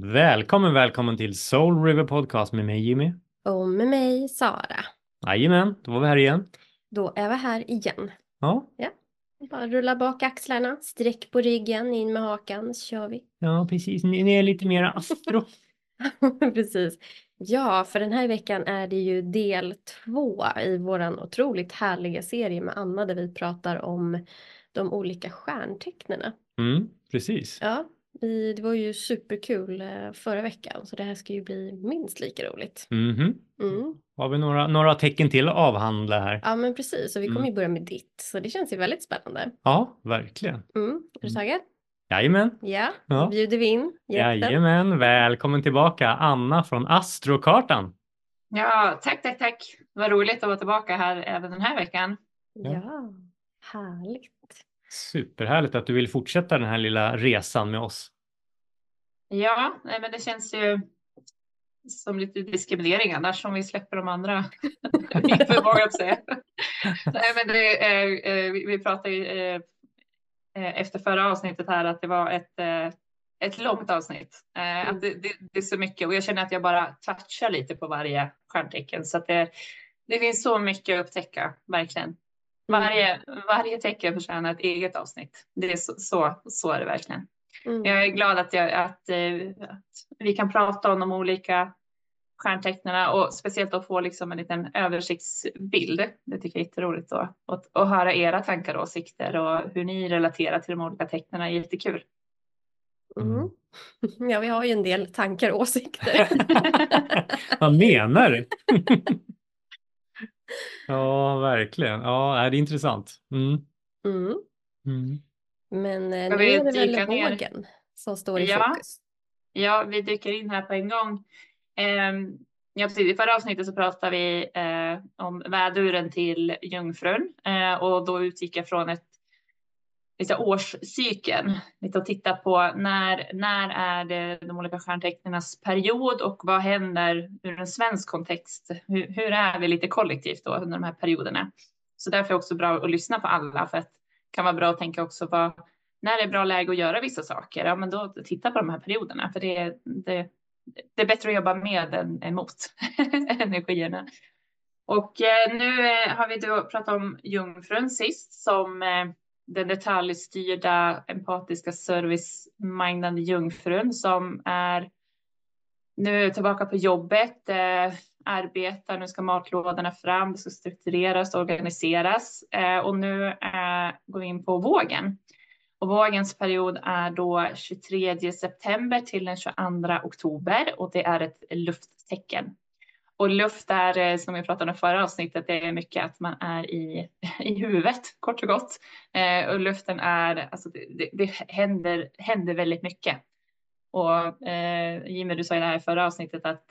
Välkommen till Soul River Podcast med mig Jimmy. Och med mig, Sara. Jajamän, då var vi här igen. Då är vi här igen. Ja, Ja. Bara rulla bak axlarna, sträck på ryggen, in med hakan, så kör vi. ja precis. Ni är lite mer astro. Precis. Ja, för den här veckan är det ju del 2 i våran otroligt härliga serie med Anna där vi pratar om de olika stjärntecknena. Precis. Ja, det var ju superkul förra veckan så det här ska ju bli minst lika roligt. Har vi några tecken till att avhandla här? Ja, men precis. Och vi kommer ju börja med ditt. Så det känns ju väldigt spännande. Ja, verkligen. Är du taggad? Jajamän. Ja, Ja. då bjuder vi in jätten. Jajamän, välkommen tillbaka Anna från Astrokartan. Ja, tack. Vad roligt att vara tillbaka här även den här veckan. Ja, härligt. Superhärligt att du vill fortsätta den här lilla resan med oss. Ja, nej, men det känns ju som lite diskriminering annars om vi släpper de andra. Inte vågar jag säga. Nej, men vi pratade ju efter förra avsnittet här att det var ett långt avsnitt. Att det är så mycket och jag känner att jag bara touchar lite på varje stjärntecken så att det finns så mycket att upptäcka, verkligen. Varje tecken förtjänar ett eget avsnitt. Det är så är det verkligen. Jag är glad att vi kan prata om de olika stjärntecknarna och speciellt att få liksom en liten översiktsbild. Det tycker jag är jätteroligt då. Och höra era tankar och åsikter och hur ni relaterar till de olika tecknarna är jättekul. Ja, vi har ju en del tankar och åsikter. Vad menar du? Ja, verkligen. Ja, det är intressant. Men nu är vi det väl dyka ner? vågen som står i fokus. Ja, vi dyker in här på en gång. I förra avsnittet så pratade vi om väduren till jungfrun och då utgick jag från lite årscykeln. Lite att titta på när är det de olika stjärntecknarnas period och vad händer ur en svensk kontext? Hur är vi lite kollektivt då under de här perioderna? Så därför är det också bra att lyssna på alla för att det kan vara bra att tänka också när det är bra läge att göra vissa saker. Ja, men då titta på de här perioderna för det är bättre att jobba med än emot energierna. Och nu har vi då pratat om jungfrun sist som den detaljstyrda, empatiska, service-mindande jungfrun som är nu tillbaka på jobbet, arbetar, nu ska matlådorna fram, det ska struktureras och organiseras. Och nu går vi in på vågen. Och vågens period är då 23 september till den 22 oktober och det är ett lufttecken. Och luft är, som vi pratade om i förra avsnittet, det är mycket att man är i huvudet, kort och gott. Och luften är, alltså det händer väldigt mycket. Och Jimmy, du sa i det här i förra avsnittet att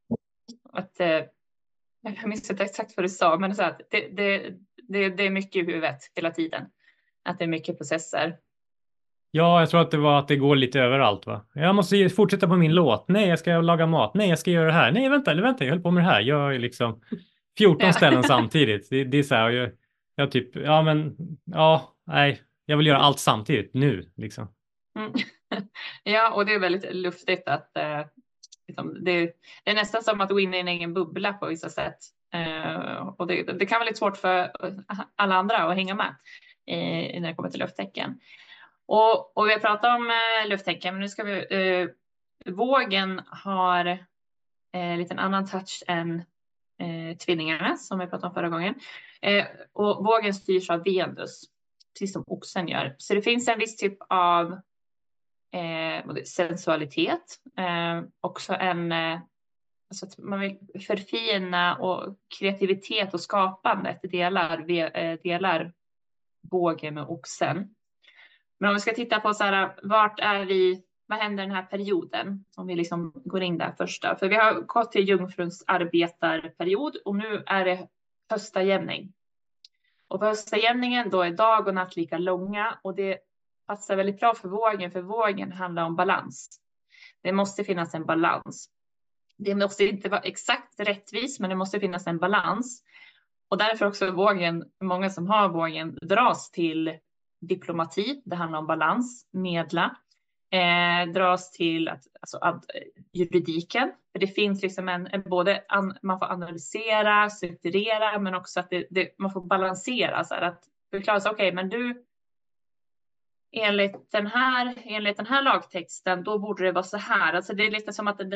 jag minns inte exakt vad du sa, men så att det är mycket i huvudet hela tiden. Att det är mycket processer. Ja, jag tror att det var att det går lite överallt, va? Jag måste fortsätta på min låt. Nej, jag ska laga mat. Nej, jag ska göra det här. Nej, vänta, jag höll på med det här. Jag är liksom 14 ställen samtidigt. Det är så här, jag typ, nej, jag vill göra allt samtidigt nu, liksom. Ja, och det är väldigt luftigt att liksom, det är nästan som att gå in i en egen bubbla på vissa sätt. Och det kan vara lite svårt för alla andra att hänga med när det kommer till lufttecken. Och vi har pratat om lufttecken, men nu ska vågen har lite en annan touch än tvillingarna som vi pratade om förra gången. Och vågen styrs av Venus, precis som oxen gör. Så det finns en viss typ av sensualitet, också alltså att man vill förfina och kreativitet och skapandet delar vågen och oxen. Men om vi ska titta på så här, vad händer den här perioden? Om vi liksom går in där första. För vi har gått till jungfruns arbetarperiod och nu är det höstajämning. Och på höstajämningen då är dag och natt lika långa och det passar väldigt bra för vågen handlar om balans. Det måste finnas en balans. Det måste inte vara exakt rättvis, men det måste finnas en balans. Och därför också många som har vågen dras till diplomati. Det handlar om balans, medla. dras till juridiken. För det finns liksom man får analysera, strukturera, men också att man får balansera. Så här, att förklara sig, okej, men du, enligt den här lagtexten, då borde det vara så här. Alltså det är lite som att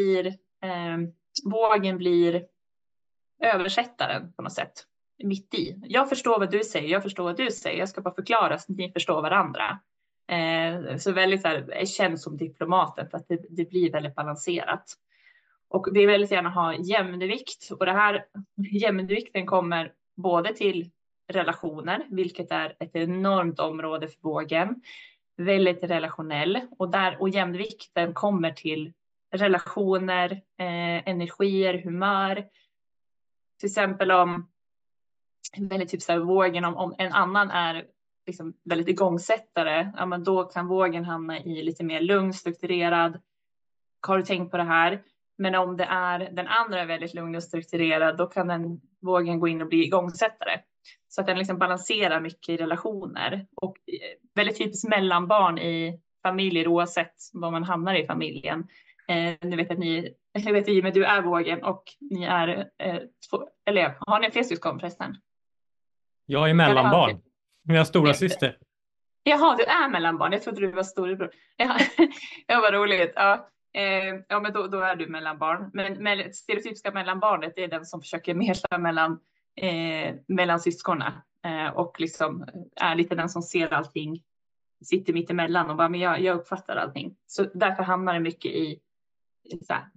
vågen blir översättaren på något sätt. Mitt i. Jag förstår vad du säger, jag förstår vad du säger. Jag ska bara förklara så att ni förstår varandra. Så väldigt så här, känns som diplomaten, för att det blir väldigt balanserat. Och vi vill väldigt gärna ha jämnvikt. Och det här jämnvikten kommer både till relationer, vilket är ett enormt område för vågen. Väldigt relationell. Och jämnvikten kommer till relationer, energier, humör. Till exempel om väldigt typ så här, vågen, om en annan är liksom väldigt igångsättare, ja, men då kan vågen hamna i lite mer lugn, strukturerad. Har du tänkt på det här? Men om det är den andra är väldigt lugn och strukturerad, då kan den vågen gå in och bli igångsättare. Så att den liksom balanserar mycket i relationer. Och väldigt typiskt mellanbarn i familjer, oavsett var man hamnar i familjen. Nu vet att Jimmy, du är vågen och ni är eller har ni fler syskon förresten? Jag är mellanbarn. Mina stora syster. Jaha, du är mellanbarn. Jag trodde du var storebror. Ja, vad roligt. Ja, men då är du mellanbarn. Men stereotypiska mellanbarnet är den som försöker medla mellan syskonen. Och liksom är lite den som ser allting, sitter mitt emellan och bara, men jag uppfattar allting. Så därför hamnar det mycket i så här,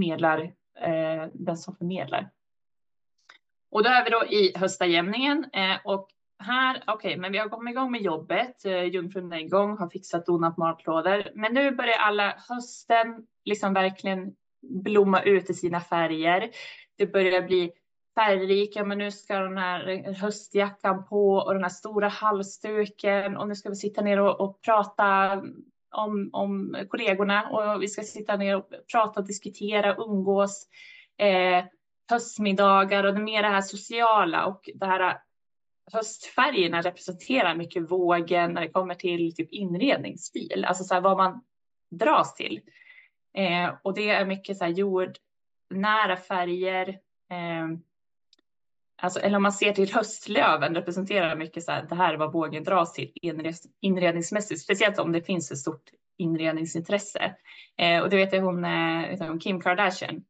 den som förmedlar. Och då är vi då i höstajämningen. Och här, okej, men vi har kommit igång med jobbet. Jungfrun är igång, har fixat donat matlådor. Men nu börjar alla hösten liksom verkligen blomma ut i sina färger. Det börjar bli färgrika, men nu ska den här höstjackan på och den här stora halsduken. Och nu ska vi sitta ner och prata om kollegorna. Och vi ska sitta ner och prata, diskutera, umgås. Höstmiddagar och det mer det här sociala, och det här höstfärgerna representerar mycket vågen när det kommer till typ inredningsstil, alltså så här, vad man dras till. Och det är mycket så här jordnära färger. Alltså, eller om man ser till höstlöven representerar mycket så här, det här är vad vågen dras till inredningsmässigt, speciellt om det finns ett stort inredningsintresse. Och det vet jag Kim Kardashian.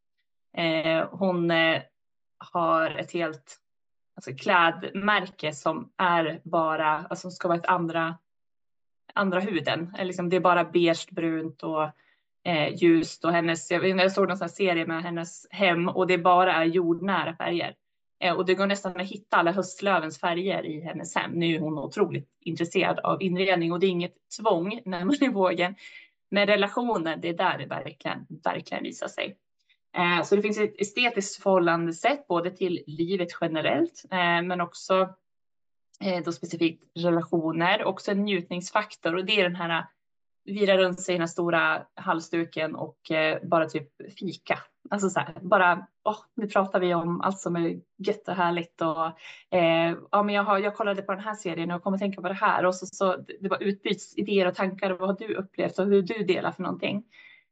Hon har ett helt klädmärke som är bara, alltså ska vara ett andra huden. Liksom, det är bara beige, brunt och ljust. Och jag såg någon serie med hennes hem, och det bara är jordnära färger. Och det går nästan att hitta alla höstlövens färger i hennes hem. Nu är hon otroligt intresserad av inredning, och det är inget tvång när man är vågen. Men relationer, det är där det verkligen visar sig. Så det finns ett estetiskt förhållandesätt både till livet generellt, men också då specifikt relationer. Också en njutningsfaktor, och det är den här vira runt sig i den här stora halsduken och bara typ fika. Alltså så här, bara, nu pratar vi om allt som är gött och härligt. Och, ja, men jag kollade på den här serien och kommer tänka på det här. Och så det bara utbyts idéer och tankar. Vad har du upplevt och hur du delar för någonting.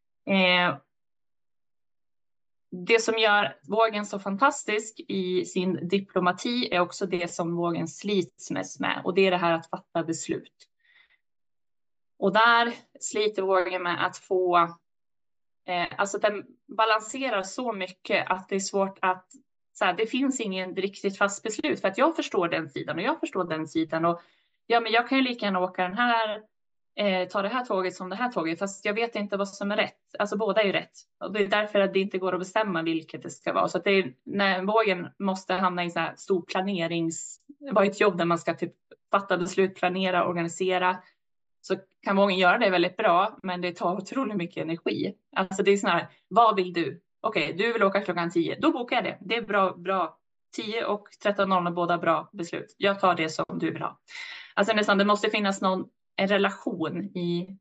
Det som gör vågen så fantastisk i sin diplomati är också det som vågen slits mest med. Och det är det här att fatta beslut. Och där sliter vågen med att få, alltså den balanserar så mycket att det är svårt att, så här, det finns ingen riktigt fast beslut. För att jag förstår den sidan och jag förstår den sidan. Och ja, men jag kan ju lika gärna åka den här, ta det här tåget som det här tåget. Fast jag vet inte vad som är rätt. Alltså båda är ju rätt. Och det är därför att det inte går att bestämma vilket det ska vara. Så att det är, när vågen måste hamna i så här stor vara ett jobb där man ska typ fatta beslut, planera, organisera. Så kan vågen göra det väldigt bra, men det tar otroligt mycket energi. Alltså det är sån här, vad vill du? Okej, du vill åka klockan 10. Då bokar jag det. Det är bra. 10 och 13.00 är båda bra beslut. Jag tar det som du vill ha. Alltså nästan, det måste finnas en relation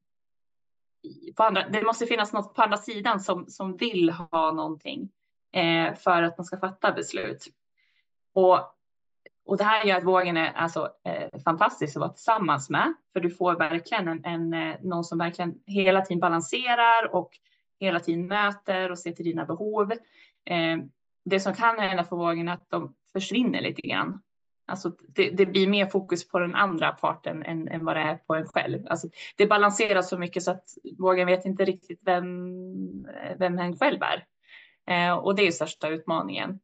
det måste finnas något på andra sidan som vill ha någonting för att man ska fatta beslut. Och det här gör att vågen är alltså fantastisk att vara tillsammans med. För du får verkligen någon som verkligen hela tiden balanserar och hela tiden möter och ser till dina behov. Det som kan hända för vågen är att de försvinner lite grann. Alltså det blir mer fokus på den andra parten än vad det är på en själv. Alltså det balanseras så mycket så att vågen vet inte riktigt vem hen själv är. Och det är största utmaningen.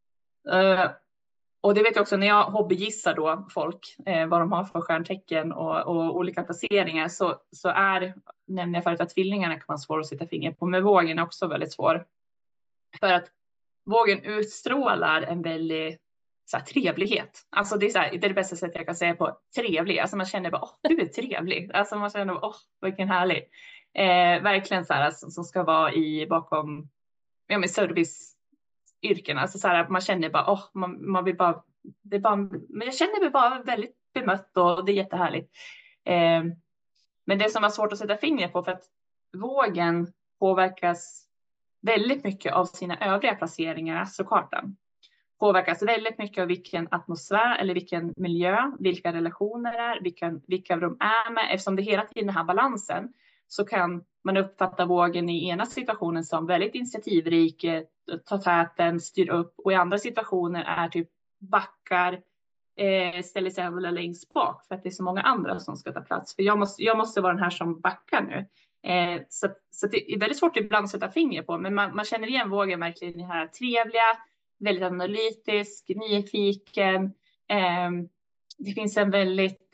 Och det vet jag också när jag hobbygissar då folk vad de har för stjärntecken och olika placeringar så nämner jag förut att tvillingarna kan vara svåra att sätta finger på, men vågen är också väldigt svår. För att vågen utstrålar en väldigt så här, trevlighet. Alltså det är det bästa sättet jag kan säga på trevlig. Alltså man känner bara, du är trevlig. Alltså man känner bara, vilken härlig. Verkligen så här som ska vara bakom med serviceyrken. Alltså så här man känner bara, man vill bara, men jag känner mig bara väldigt bemött och det är jättehärligt. Men det som var svårt att sätta fingret på för att vågen påverkas väldigt mycket av sina övriga placeringar i astrokartan. Påverkas väldigt mycket av vilken atmosfär eller vilken miljö, vilka relationer det är, vilka de är med. Eftersom det hela tiden har balansen så kan man uppfatta vågen i ena situationen som väldigt initiativrik, tar täten, styr upp, och i andra situationer är typ backar, ställer sig väl längst bak för att det är så många andra som ska ta plats. För jag måste vara den här som backar nu. Så det är väldigt svårt ibland att sätta finger på, men man känner igen vågen verkligen i det här trevliga, väldigt analytisk, nyfiken. Det finns en väldigt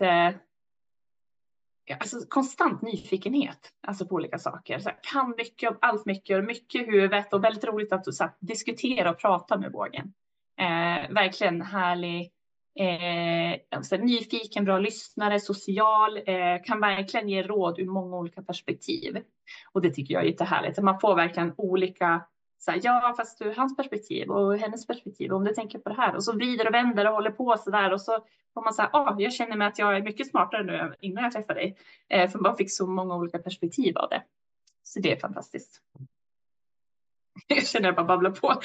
alltså konstant nyfikenhet alltså på olika saker. Så här, kan mycket om allt, mycket och mycket i huvudet, och väldigt roligt att så här, diskutera och prata med vågen. Verkligen härlig, så här, nyfiken, bra lyssnare, social, kan verkligen ge råd ur många olika perspektiv. Och det tycker jag är jättehärligt. Man får verkligen olika, så här, ja fast ur hans perspektiv och hennes perspektiv, om du tänker på det här, och så vrider och vänder och håller på så där, och så får man säga, jag känner mig att jag är mycket smartare nu innan jag träffade dig, för man fick så många olika perspektiv av det. Så det är fantastiskt. Jag känner att jag bara babblar på.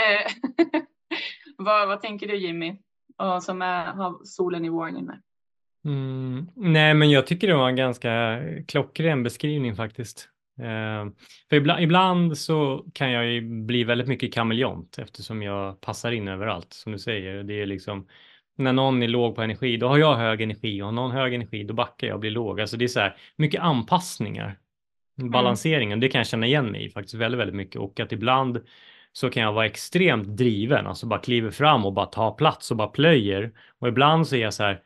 Vad tänker du, Jimmy, som har solen i vågen med? Nej, men jag tycker det var en ganska klockren beskrivning faktiskt. För ibland så kan jag ju bli väldigt mycket kameleont eftersom jag passar in överallt, som du säger. Det är liksom, när någon är låg på energi, då har jag hög energi, och har någon hög energi, då backar jag och blir låg. Alltså det är så här mycket anpassningar, balanseringen, det kan jag känna igen mig i faktiskt väldigt, väldigt mycket. Och att ibland så kan jag vara extremt driven, alltså bara kliver fram och bara tar plats och bara plöjer. Och ibland så är jag så här,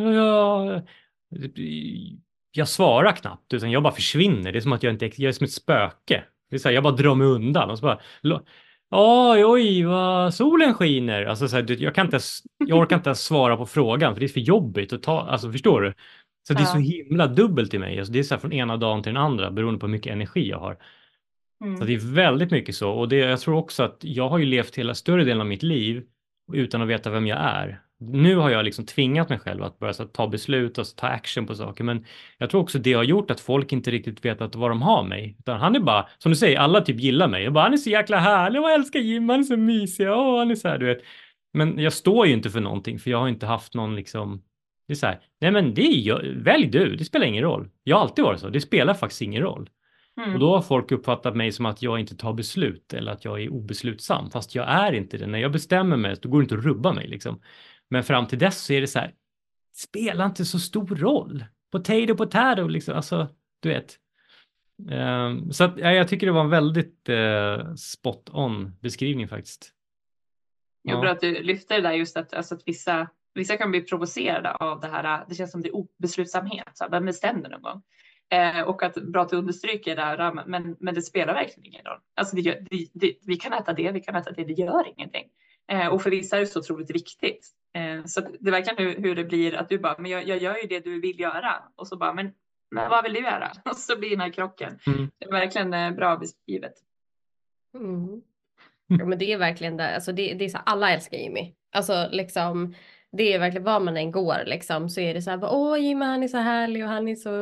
jag svarar knappt, utan jag bara försvinner. Det är som att jag är som ett spöke. Det är så här, jag bara drar mig undan och så bara, oj, vad solen skiner. Alltså så här, jag orkar inte ens svara på frågan, för det är för jobbigt att ta, alltså förstår du? Så det är så himla dubbelt i mig. Alltså det är så här från ena dagen till den andra, beroende på hur mycket energi jag har. Så det är väldigt mycket så. Och jag tror också att jag har ju levt hela större delen av mitt liv utan att veta vem jag är. Nu har jag liksom tvingat mig själv att börja ta beslut och ta action på saker. Men jag tror också det har gjort att folk inte riktigt vet vad de har mig. Utan han är bara, som du säger, alla typ gillar mig. Jag bara, han är så jäkla härlig, jag älskar Jim, han är så mysig, han är så här, du vet. Men jag står ju inte för någonting, för jag har inte haft någon liksom, det är så här, nej men välj du, det spelar ingen roll. Jag har alltid varit så, det spelar faktiskt ingen roll. Och då har folk uppfattat mig som att jag inte tar beslut eller att jag är obeslutsam. Fast jag är inte det. När jag bestämmer mig, då går det inte att rubba mig liksom. Men fram till dess så är det så här, spelar inte så stor roll. Potato liksom, alltså du vet. Så att, jag tycker det var en väldigt spot on beskrivning faktiskt. Ja. Bra att du lyfter det där, just att vissa kan bli provocerade av det här. Det känns som det är obeslutsamhet. Så vem bestämde någon gång? Och att bra att du understryker det här, men det spelar verkligen ingen roll. Alltså vi kan äta det, det gör ingenting. Och för vissa är det så otroligt viktigt. Så det är verkligen hur det blir att du bara, men jag gör ju det du vill göra. Och så bara, men vad vill du göra? Och så blir den här krocken. Det är verkligen bra beskrivet. Ja, men det är verkligen det. Alltså det är så, alla älskar Jimmy. Alltså liksom, det är verkligen var man än går liksom, så är det så här, Jimmy han är så härlig och han är så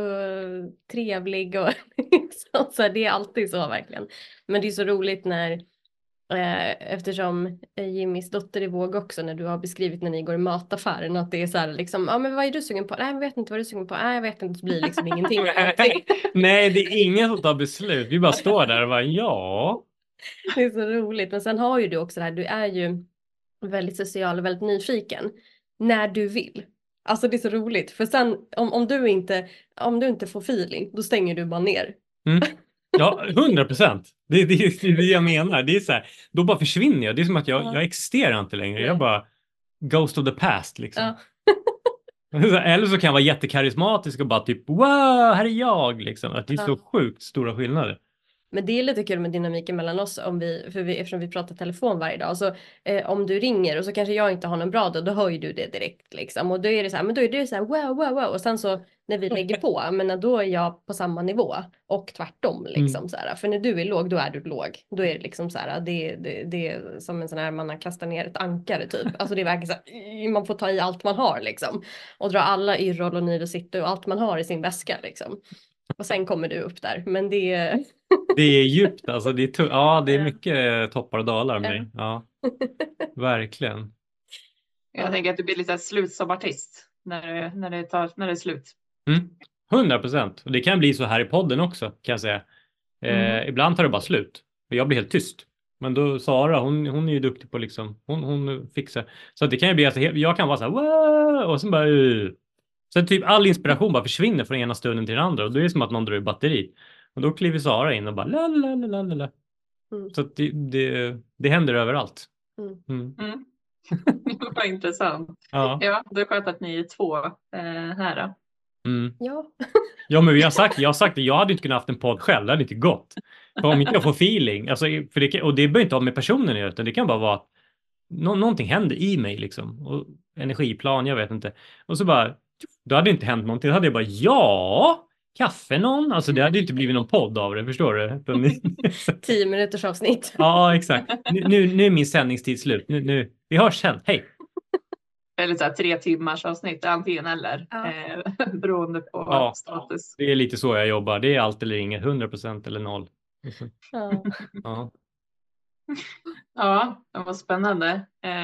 trevlig och så det är alltid så verkligen. Men det är så roligt när Eftersom Jimmys dotter är våg också, när du har beskrivit när ni går i mataffären, att det är så här liksom, ja men vad är du sugen på? Nej, jag vet inte vad du är sugen på. Nej, jag vet inte, det blir liksom ingenting. Nej, det är ingen som tar beslut. Vi bara står där och bara ja. Det är så roligt. Men sen har ju du också det här, du är ju väldigt social och väldigt nyfiken när du vill. Alltså det är så roligt, för sen om du inte får feeling, då stänger du bara ner. Mm. Ja, 100%. Det är det jag menar. Det är så här, då bara försvinner jag. Det är som att jag existerar inte längre. Jag bara ghost of the past liksom. Ja. Eller så kan jag vara jättekarismatisk och bara typ wow, här är jag liksom. Att det är så sjukt stora skillnader. Men det är lite kul med dynamiken mellan oss eftersom vi pratar telefon varje dag. Så om du ringer och så kanske jag inte har någon bra dag, då hör ju du det direkt liksom. Och då är det så här, men då är det så här wow. Och sen så när vi lägger på, men då är jag på samma nivå och tvärtom liksom så här. För när du är låg, då är du låg. Då är det liksom så här, det är som en sån här man har kastat ner ett ankare typ. Alltså det är verkligen så här, man får ta i allt man har liksom. Och dra alla Yrrol och Niro City och allt man har i sin väska liksom. Och sen kommer du upp där, men det är... Det är djupt alltså, det är mycket toppar och dalar med dig. Ja, verkligen. Jag tänker att du blir lite slut som artist när det är slut. 100%. Och det kan bli så här i podden också, kan jag säga. Ibland tar det bara slut. Och jag blir helt tyst. Men då Sara, hon är ju duktig på liksom, hon fixar. Så det kan ju bli att jag kan vara så här, wow! Och sen bara... Så typ all inspiration bara försvinner från ena stunden till den andra. Och då är det som att någon drar i batteri. Och då kliver Sara in och bara la. Så att det händer överallt. Vad intressant. Ja, det är skönt att ni är två här då. Ja, men jag har sagt det. Jag hade inte kunnat haft en podd själv. Det hade inte gått. För om inte jag får feeling. Alltså, och det behöver inte ha med personen att göra. Utan det kan bara vara att någonting händer i mig liksom. Och energiplan, jag vet inte. Och så bara, då hade det inte hänt någonting. Då hade jag bara, kaffe någon? Alltså det hade inte blivit någon podd av det, förstår du? 10 minuters avsnitt. Ja, exakt. Nu är min sändningstid slut. Nu. Vi hörs sen, hej! Eller så här 3 timmars avsnitt, antingen eller. Beroende på status. Det är lite så jag jobbar. Det är allt eller inget, 100% eller 0. Ja, det var spännande.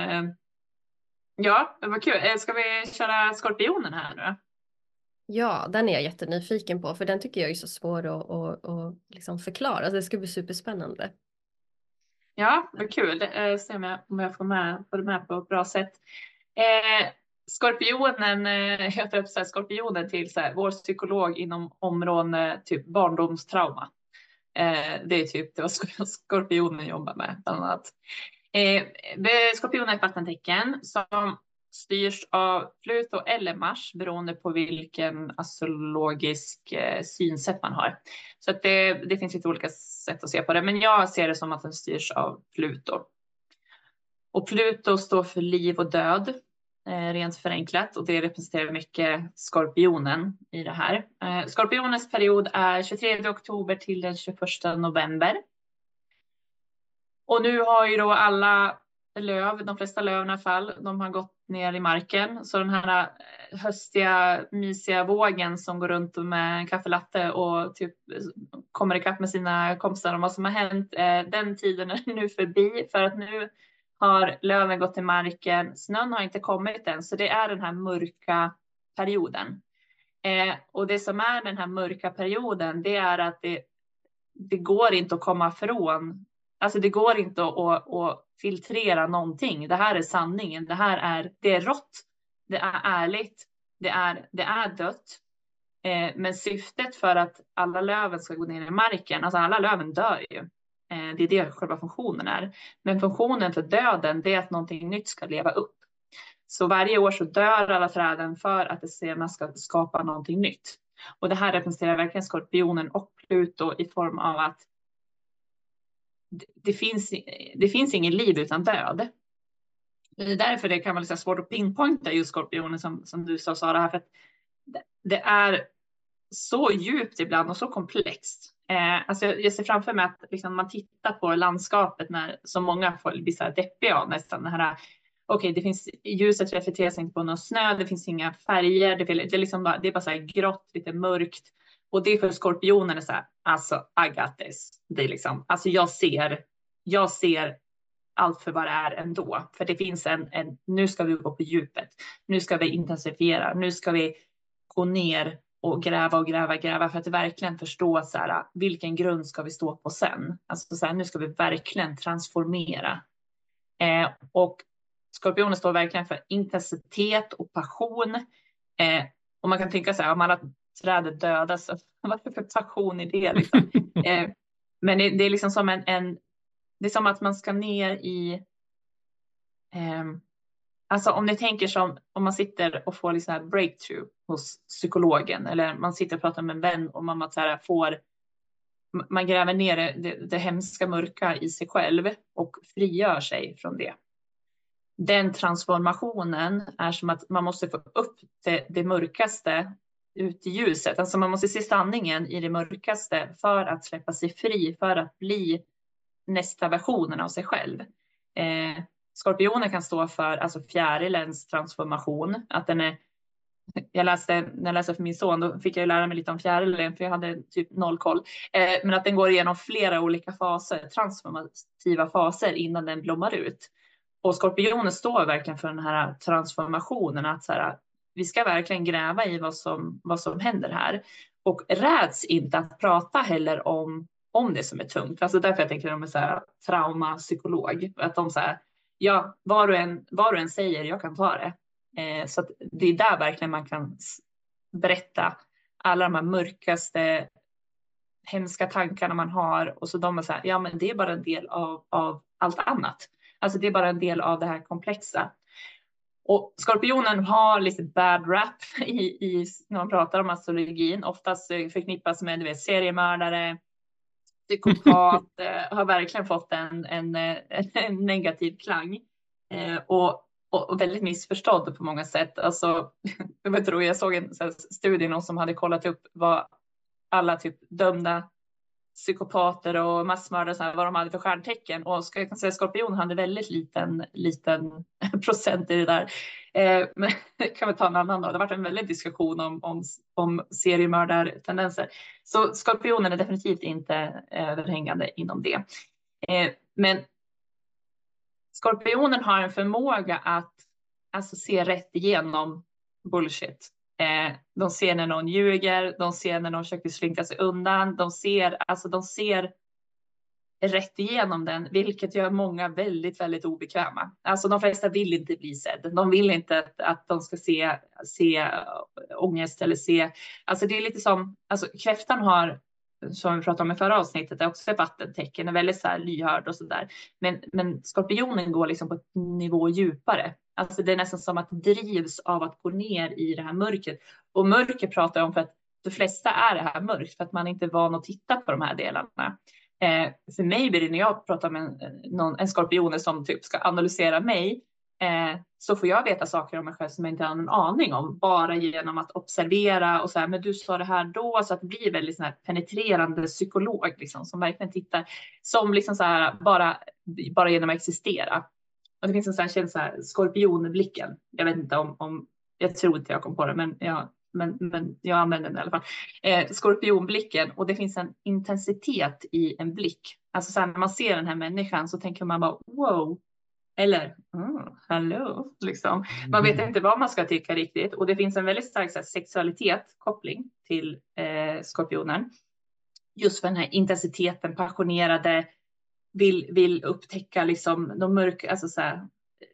Ja, det var kul. Ska vi köra Skorpionen här nu? Ja, den är jag jättenyfiken på, för den tycker jag är så svår att liksom förklara. Alltså, det ska bli superspännande. Ja, vad kul. Se om jag får det med på ett bra sätt. Skorpionen, jag tar upp så här, Skorpionen till så här, vår psykolog inom område typ barndomstrauma. Det är typ det var Skorpionen jobbar med bland annat. Skorpionen är ett vattentecken som styrs av Pluto eller Mars beroende på vilken astrologisk synsätt man har. Så att det finns lite olika sätt att se på det, men jag ser det som att den styrs av Pluto. Och Pluto står för liv och död, rent förenklat, och det representerar mycket Skorpionen i det här. Skorpionens period är 23 oktober till den 21 november. Och nu har ju då alla de flesta löv i alla fall, de har gått ner i marken. Så den här höstiga, mysiga vågen som går runt med en kaffelatte och typ kommer ikapp med sina kompisar om vad som har hänt. Den tiden är nu förbi, för att nu har löven gått i marken. Snön har inte kommit än, så det är den här mörka perioden. Och det som är den här mörka perioden, det är att det går inte att komma ifrån. Alltså det går inte att filtrera någonting. Det här är sanningen. Det är rått. Det är ärligt. Det är dött. Men syftet för att alla löven ska gå ner i marken, alltså alla löven dör ju. Det är det själva funktionen är. Men funktionen för döden, det är att någonting nytt ska leva upp. Så varje år så dör alla träden för att det senare ska skapa någonting nytt. Och det här representerar verkligen Skorpionen och Pluto i form av att det finns ingen liv utan död. Det är därför det kan vara lite svårt att pinpointa just Skorpionen som du sa, Sara, här, för att det är så djupt ibland och så komplext. Alltså jag ser framför mig att liksom man tittar på landskapet när så många får bli så här deppiga av nästan. Det finns ljuset reflekteras inte på någon snö, det finns inga färger, det är bara så här grått, lite mörkt. Och det för Skorpionen är så här, alltså I got this. Det är liksom, alltså jag ser allt för vad det är ändå. För det finns nu ska vi gå på djupet. Nu ska vi intensifiera. Nu ska vi gå ner och gräva för att verkligen förstå så här, vilken grund ska vi stå på sen. Alltså så här, nu ska vi verkligen transformera. Och Skorpionen står verkligen för intensitet och passion. Och man kan tänka så här, om alla träd dödas, vad är det för passion i det liksom? Men det är liksom som det är som att man ska ner i, alltså om ni tänker som om man sitter och får liksom här breakthrough hos psykologen, eller man sitter och pratar med en vän och man så här man gräver ner det hemska mörka i sig själv och frigör sig från det. Den transformationen är som att man måste få upp det mörkaste ut i ljuset. Alltså man måste se sanningen i det mörkaste för att släppa sig fri, för att bli nästa versionen av sig själv. Skorpionen kan stå för alltså fjärilens transformation. Att den är, när jag läste för min son, då fick jag lära mig lite om fjärilen, för jag hade typ noll koll. Men att den går igenom flera olika faser, transformativa faser innan den blommar ut. Och Skorpionen står verkligen för den här transformationen, att så här, vi ska verkligen gräva i vad som händer här. Och räds inte att prata heller om det som är tungt. Alltså därför jag tänker de är så här traumapsykolog. Att de så här, ja, vad du än säger, jag kan ta det. Så att det är där verkligen man kan berätta alla de här mörkaste, hemska tankarna man har. Och så de är så här, ja men det är bara en del av allt annat. Alltså det är bara en del av det här komplexa. Och Skorpionen har lite bad rap när man pratar om astrologin. Oftast förknippas med seriemördare, psykopat, har verkligen fått en negativ klang. Och väldigt missförstådd på många sätt. Alltså, jag såg en studie någon som hade kollat upp vad alla typ dömda psykopater och massmördare, så här, vad de hade för stjärntecken. Och jag kan säga Skorpion hade väldigt liten procent i det där. Men det kan vi ta en annan dag. Det har varit en väldigt diskussion om seriemördartendenser. Så Skorpionen är definitivt inte överhängande inom det. Men Skorpionen har en förmåga att alltså se rätt igenom bullshit. De ser när någon ljuger, de ser när någon försöker slinka sig undan, de ser rätt igenom den, vilket gör många väldigt, väldigt obekväma. Alltså de flesta vill inte bli sedd. De vill inte att de ska se ångest eller se, alltså det är lite som, alltså kräftan har, som vi pratade om i förra avsnittet, är också ett vattentecken, är väldigt så här lyhörd och sådär. Men Skorpionen går liksom på ett nivå djupare. Alltså det är nästan som att det drivs av att gå ner i det här mörkret. Och mörker pratar jag om för att de flesta är det här mörkt, för att man inte är van att titta på de här delarna. För mig blir det, när jag pratar med en skorpion som typ ska analysera mig, så får jag veta saker om mig själv som jag inte har en aning om, bara genom att observera och så här, men du sa det här då, så att det blir väldigt sån här penetrerande psykolog liksom, som verkligen tittar, som liksom så här, bara genom att existera. Och det finns en sån här, så här skorpionblicken. Jag vet inte om jag tror inte jag kom på det, men jag använder den i alla fall. Skorpionblicken, och det finns en intensitet i en blick. Alltså så här, när man ser den här människan så tänker man bara wow. Eller, hallå, liksom. Man vet inte vad man ska tycka riktigt. Och det finns en väldigt stark så här, sexualitet, koppling till skorpionen. Just för den här intensiteten, passionerade, vill upptäcka liksom de mörka, alltså så här,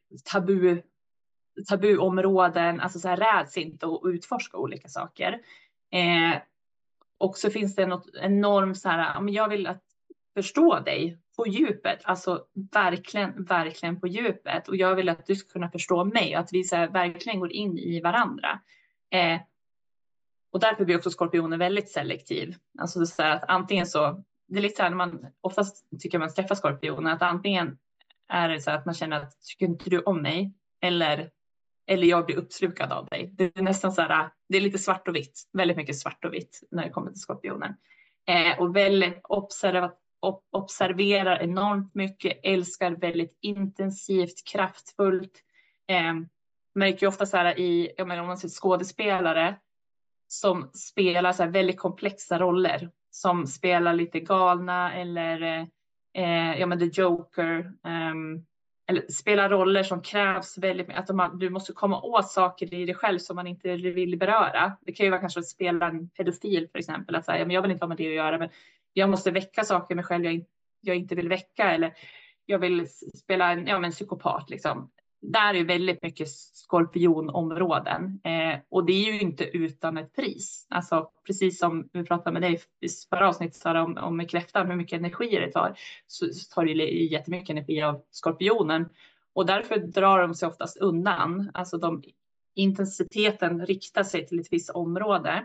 tabuområden, alltså så här, räds inte att utforska olika saker. Och så finns det något enormt så här, men jag vill att förstå dig på djupet, alltså verkligen på djupet, och jag vill att du ska kunna förstå mig, att vi så här, verkligen går in i varandra. Och därför blir också skorpionen väldigt selektiv. Alltså det är så här, att antingen så, det är lite så här när man oftast tycker man träffar skorpionen, att antingen är det så här att man känner att tycker inte du om mig, eller jag blir uppslukad av dig. Det är nästan så här, det är lite svart och vitt, väldigt mycket svart och vitt när det kommer till skorpionen. Och väldigt observerar enormt mycket, älskar väldigt intensivt, kraftfullt. Märker ju ofta så här om man ser skådespelare som spelar så här väldigt komplexa roller, som spelar lite galna, eller The Joker, eller spela roller som krävs väldigt mycket, att du måste komma åt saker i dig själv som man inte vill beröra. Det kan ju vara kanske att spela en pedofil för exempel, att säga, men jag vill inte ha med det att göra, men jag måste väcka saker i mig själv jag inte vill väcka, eller jag vill spela en psykopat liksom. Där är väldigt mycket skorpionområden och det är ju inte utan ett pris. Alltså precis som vi pratade med dig i förra avsnittet Sara, om kräftan, hur mycket energi det tar, så tar det jättemycket energi av skorpionen och därför drar de sig oftast undan. Alltså intensiteten riktar sig till ett visst område.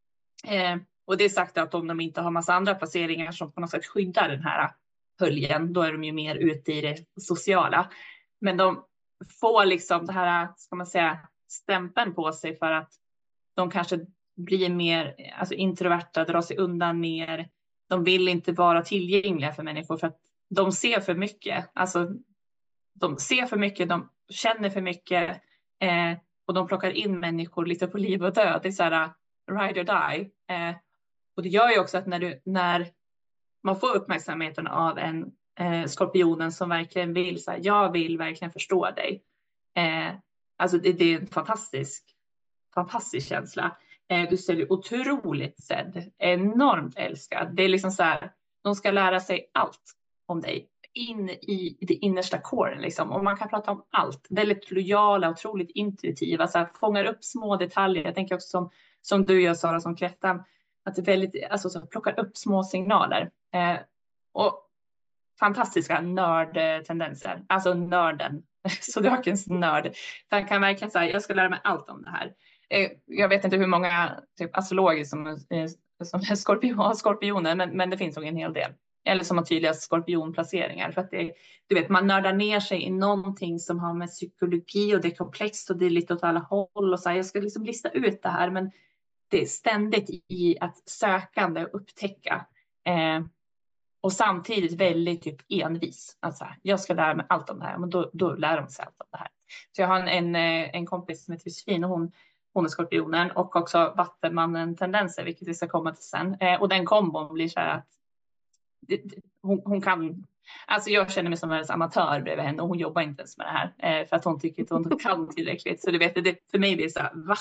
Och det är sagt att om de inte har massa andra placeringar som på något sätt skyddar den här höljen, då är de ju mer ute i det sociala. Men de får liksom det här, ska man säga, stämpeln på sig för att de kanske blir mer introverta, drar sig undan mer. De vill inte vara tillgängliga för människor för att de ser för mycket. Alltså de ser för mycket, de känner för mycket och de plockar in människor lite på liv och död. Det är så här ride or die. Och det gör ju också att när man får uppmärksamheten av en skorpionen som verkligen vill så här, jag vill verkligen förstå dig. Alltså det är en fantastisk känsla. Du ser otroligt sedd, enormt älskad. Det är liksom så här, de ska lära sig allt om dig in i det innersta kåren liksom. Och man kan prata om allt. Väldigt lojala, otroligt intuitiva, så här, fångar upp små detaljer. Jag tänker också som du gör Sara som kräftan, att det är väldigt, alltså så plockar upp små signaler. Och fantastiska nördtendenser. Alltså nörden. Zodiakens nörd. Han kan verkligen säga, jag ska lära mig allt om det här. Jag vet inte hur många typ astrologer som är skorpioner, men det finns nog en hel del. Eller som har tydliga skorpionplaceringar. För att du vet, man nördar ner sig i någonting som har med psykologi och det är komplext och det är lite åt alla håll. Och så här, jag ska liksom lista ut det här, men det är ständigt i att sökande och upptäcka. Och samtidigt väldigt typ envis. Alltså, jag ska lära mig allt om det här. Men då lär de sig allt om det här. Så jag har en kompis som heter Josefin och hon är skorpionen. Och också vattenmannen-tendenser, vilket vi ska komma till sen. Och den kombon blir så här att hon kan... Alltså jag känner mig som en amatör bredvid henne och hon jobbar inte ens med det här. För att hon tycker att hon kan tillräckligt. Så du vet, det för mig blir det så här, va?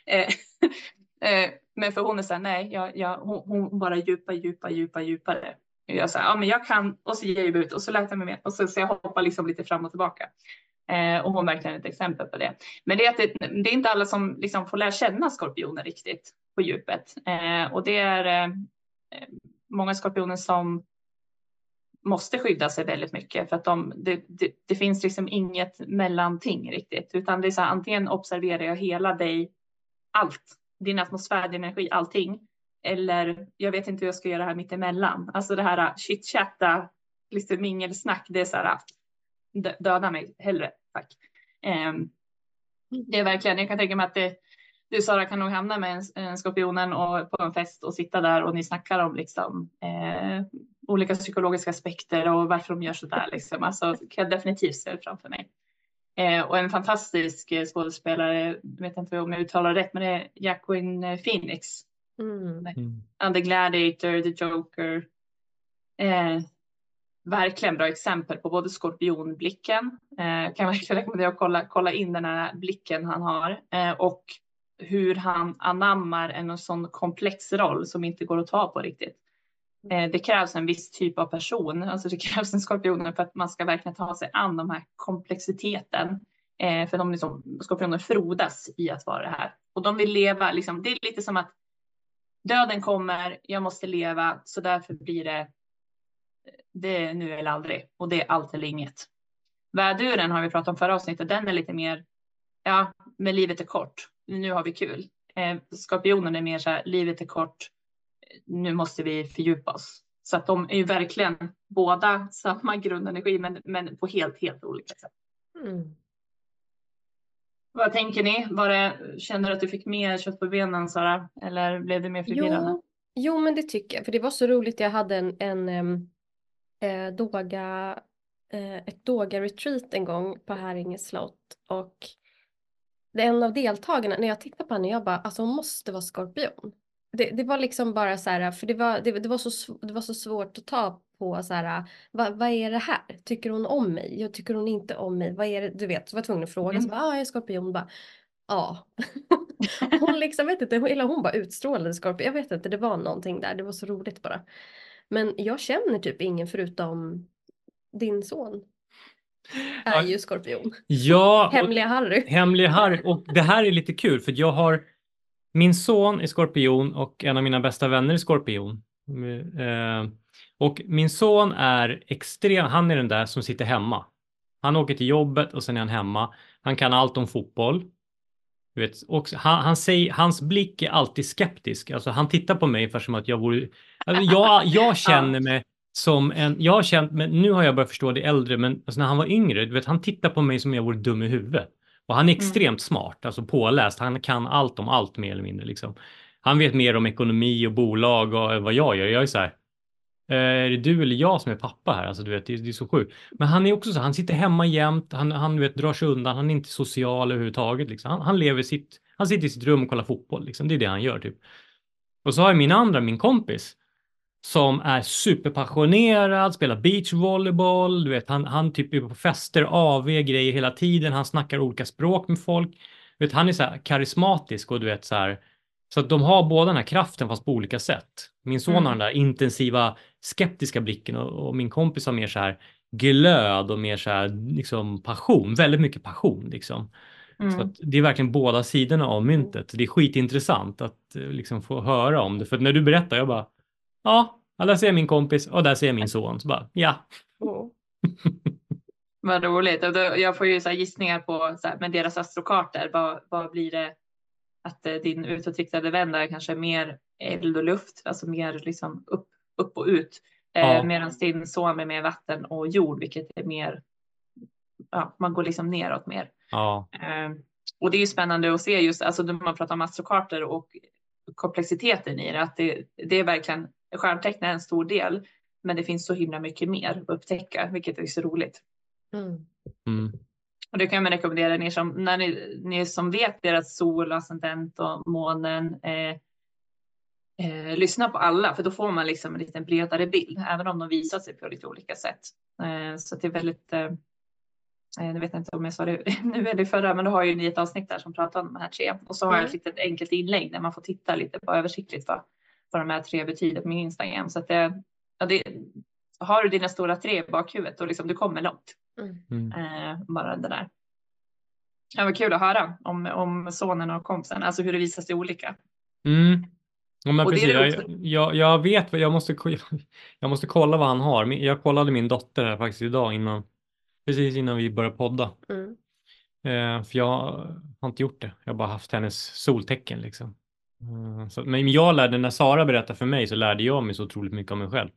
Men för hon är så här, nej, hon bara djupare. Jag sa, ja men jag kan, och så ger jag ut och så lär jag mig mer och så jag hoppar liksom lite fram och tillbaka. Och hon verkligen ett exempel på det. Men det är att det är inte alla som liksom får lära känna skorpioner riktigt på djupet. Och det är många skorpioner som måste skydda sig väldigt mycket för att det finns liksom inget mellanting riktigt, utan det är så här, antingen observerar jag hela dig, allt, din atmosfär, din energi, allting. Eller jag vet inte hur jag ska göra här mitt emellan. Alltså det här chitchatta, lite mingelsnack, det är så här, döda mig hellre, tack. Det är verkligen, jag kan tänka mig att du Sara kan nog hamna med en skorpionen och på en fest och sitta där och ni snackar om liksom olika psykologiska aspekter och varför de gör så där liksom. Alltså kan jag definitivt se framför mig. Och en fantastisk skådespelare, jag vet inte om jag uttalar rätt, men det är Joaquin Phoenix. And the Gladiator, The Joker. Verkligen bra exempel på både skorpionblicken. Kan verkligen rekommendera att kolla in den här blicken han har. Och hur han anammar en sån komplex roll som inte går att ta på riktigt. Det krävs en viss typ av person. Alltså det krävs en skorpion för att man ska verkligen ta sig an de här komplexiteten. För de liksom, skorpioner frodas i att vara det här. Och de vill leva, liksom, det är lite som att döden kommer, jag måste leva, så därför blir det är nu eller aldrig. Och det är allt eller inget. Väduren har vi pratat om förra avsnittet, den är lite mer, ja, men livet är kort. Nu har vi kul. Skorpionen är mer så här, livet är kort, nu måste vi fördjupa oss. Så att de är ju verkligen båda samma grundenergi, men på helt olika sätt. Vad tänker ni? Känner du att du fick mer kött på benen, Sara? Eller blev det mer förvirrande? Jo, men det tycker jag. För det var så roligt. Jag hade ett Doga-retreat en gång på Häringe slott. Och det är en av deltagarna, när jag tittade på henne, jag bara, alltså hon måste vara skorpion. det var liksom bara så här, för det var så svårt att ta på så här, vad är det här? Tycker hon om mig? Jag tycker hon inte om mig. Vad är det? Du vet, så var jag tvungen att fråga. Så bara, jag är skorpion. Bara, ja. Hon liksom, vet inte, hon bara utstrålade skorpion. Jag vet inte, det var någonting där. Det var så roligt bara. Men jag känner typ ingen förutom din son. Är ju skorpion. Ja. Hemliga Harry. Hemliga Harry. Och det här är lite kul för jag har min son är skorpion och en av mina bästa vänner är skorpion. Och min son är extrem, han är den där som sitter hemma. Han åker till jobbet och sen är han hemma. Han kan allt om fotboll. Du vet, och han säger, hans blick är alltid skeptisk. Alltså han tittar på mig för som att jag vore... Alltså jag känner mig som en... Jag har känt, men nu har jag börjat förstå det äldre, men alltså när han var yngre, du vet, han tittar på mig som jag vore dum i huvudet. Och han är extremt smart, alltså påläst. Han kan allt om allt mer eller mindre. Liksom. Han vet mer om ekonomi och bolag och vad jag gör. Jag är så här, är det du eller jag som är pappa här? Alltså du vet, det är så sjukt. Men han är också så, han sitter hemma jämt. Han du vet, drar sig undan. Han är inte social överhuvudtaget. Liksom. Han lever han sitter i sitt rum och kollar fotboll. Liksom. Det är det han gör typ. Och så har jag min kompis. Som är superpassionerad, spelar beachvolleyboll, du vet, han typ är på fester, AV grejer hela tiden, han snackar olika språk med folk. Du vet, han är så här karismatisk och du vet så här, så att de har båda den här kraften fast på olika sätt. Min son har den där intensiva skeptiska blicken och min kompis har mer så här glöd och mer så här liksom passion, väldigt mycket passion liksom. Så att det är verkligen båda sidorna av myntet. Det är skitintressant att liksom få höra om det, för när du berättar jag bara ja, där ser jag min kompis och där ser jag min son. Så bara, ja. Vad roligt. Jag får ju så här gissningar på så här, med deras astrokartor. Vad blir det att din utåtriktade vän är kanske mer eld och luft. Alltså mer liksom upp och ut. Medan din son är mer vatten och jord. Vilket är mer, ja, man går liksom neråt mer. Ja. Och det är ju spännande att se just, alltså när man pratar om astrokartor och komplexiteten i det. Att det är verkligen, stjärntecken är en stor del. Men det finns så himla mycket mer att upptäcka. Vilket är så roligt. Och det kan man rekommendera er som, när ni som vet deras sol, ascendent och månen. Lyssna på alla. För då får man liksom en lite bredare bild. Även om de visar sig på lite olika sätt. Så det är väldigt... Jag vet inte om jag sa det nu eller förra, men då har ju ni ett avsnitt där som pratar om de här 3. Och så har jag ett litet enkelt inlägg där man får titta lite på översiktligt vad de här 3 betyder på min Instagram. Så att har du dina stora 3 i bakhuvudet och liksom du kommer långt. Bara det där. Ja, vad kul att höra om sonen och kompisen, alltså hur det visar sig olika. Ja, men precis. Jag vet, jag måste kolla vad han har. Jag kollade min dotter här faktiskt idag precis innan vi började podda. För jag har inte gjort det. Jag har bara haft hennes soltecken liksom. Men när Sara berättade för mig så lärde jag mig så otroligt mycket om mig själv.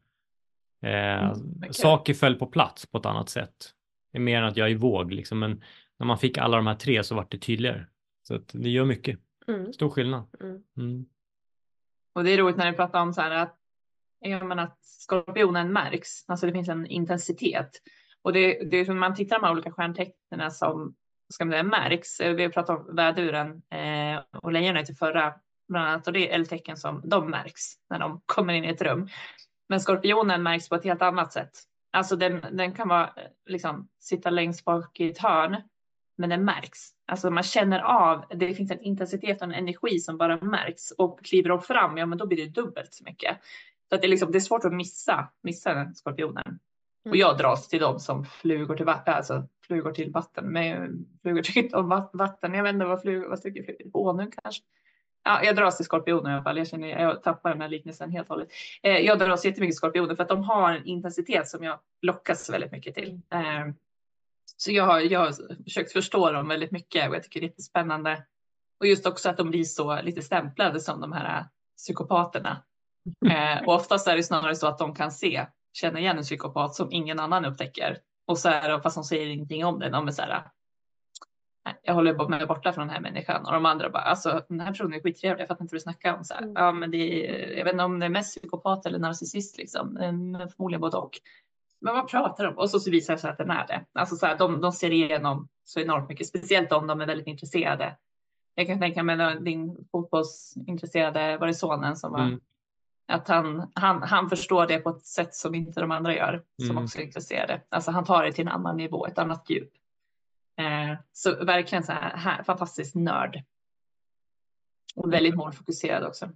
Saker föll på plats på ett annat sätt. Det är mer än att jag är i våg liksom. Men när man fick alla de här 3 så var det tydligare. Så att det gör mycket. Stor skillnad. Och det är roligt när du pratar om så här att skorpionen märks. Alltså det finns en intensitet. Och det är som man tittar på olika stjärntecknen som märks. Vi har pratat om väduren och lejonet i förra bland annat. Och det är eldtecken som de märks när de kommer in i ett rum. Men skorpionen märks på ett helt annat sätt. Alltså den kan vara liksom sitta längst bak i ett hörn. Men den märks. Alltså man känner av. Det finns en intensitet och en energi som bara märks. Och kliver de fram, ja men då blir det dubbelt så mycket. Så att det är svårt att missa den skorpionen. Och jag dras till dem som flugor till vatten. Med flugor till vatten. Jag vet inte vad tycker honung kanske. Ja, jag dras till skorpioner i alla fall. Jag tappar den här liknelsen helt och hållet. Jag dras jättemycket skorpioner för att de har en intensitet som jag lockas väldigt mycket till. Så jag har försökt förstå dem väldigt mycket och jag tycker det är lite spännande. Och just också att de blir så lite stämplade som de här psykopaterna. Och oftast är det snarare så att de kan känna igen en psykopat som ingen annan upptäcker. Och så är det, fast de säger ingenting om det. De är så här, jag håller mig borta från den här människan. Och de andra bara, alltså den här personen är skittrevlig. Jag fattar inte vad du snackar om. Så här, ja, men jag vet inte om det är mest psykopat eller narcissist liksom. Men förmodligen både och. Men vad pratar de om? Och så visar det sig att den är det. Alltså så här, de ser igenom så enormt mycket. Speciellt om de är väldigt intresserade jag kan tänka mig din fotbollsintresserade, var det sonen som var, att han förstår det på ett sätt som inte de andra gör, som också är intresserade. Alltså han tar det till en annan nivå, ett annat djup. Så verkligen så här fantastisk nörd. Och väldigt målfokuserad också.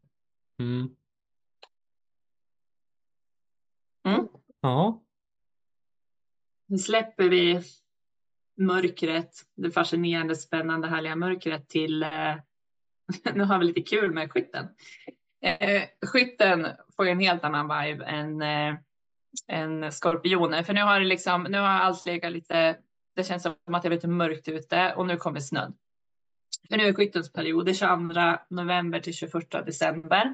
Ja. Nu släpper vi mörkret, det fascinerande, spännande, härliga mörkret till, nu har vi lite kul med skytten. Skytten får ju en helt annan vibe än skorpioner, för nu har allt legat lite, det känns som att det är lite mörkt ute och nu kommer snön. För nu är skyttens period, det är 22 november till 21 december.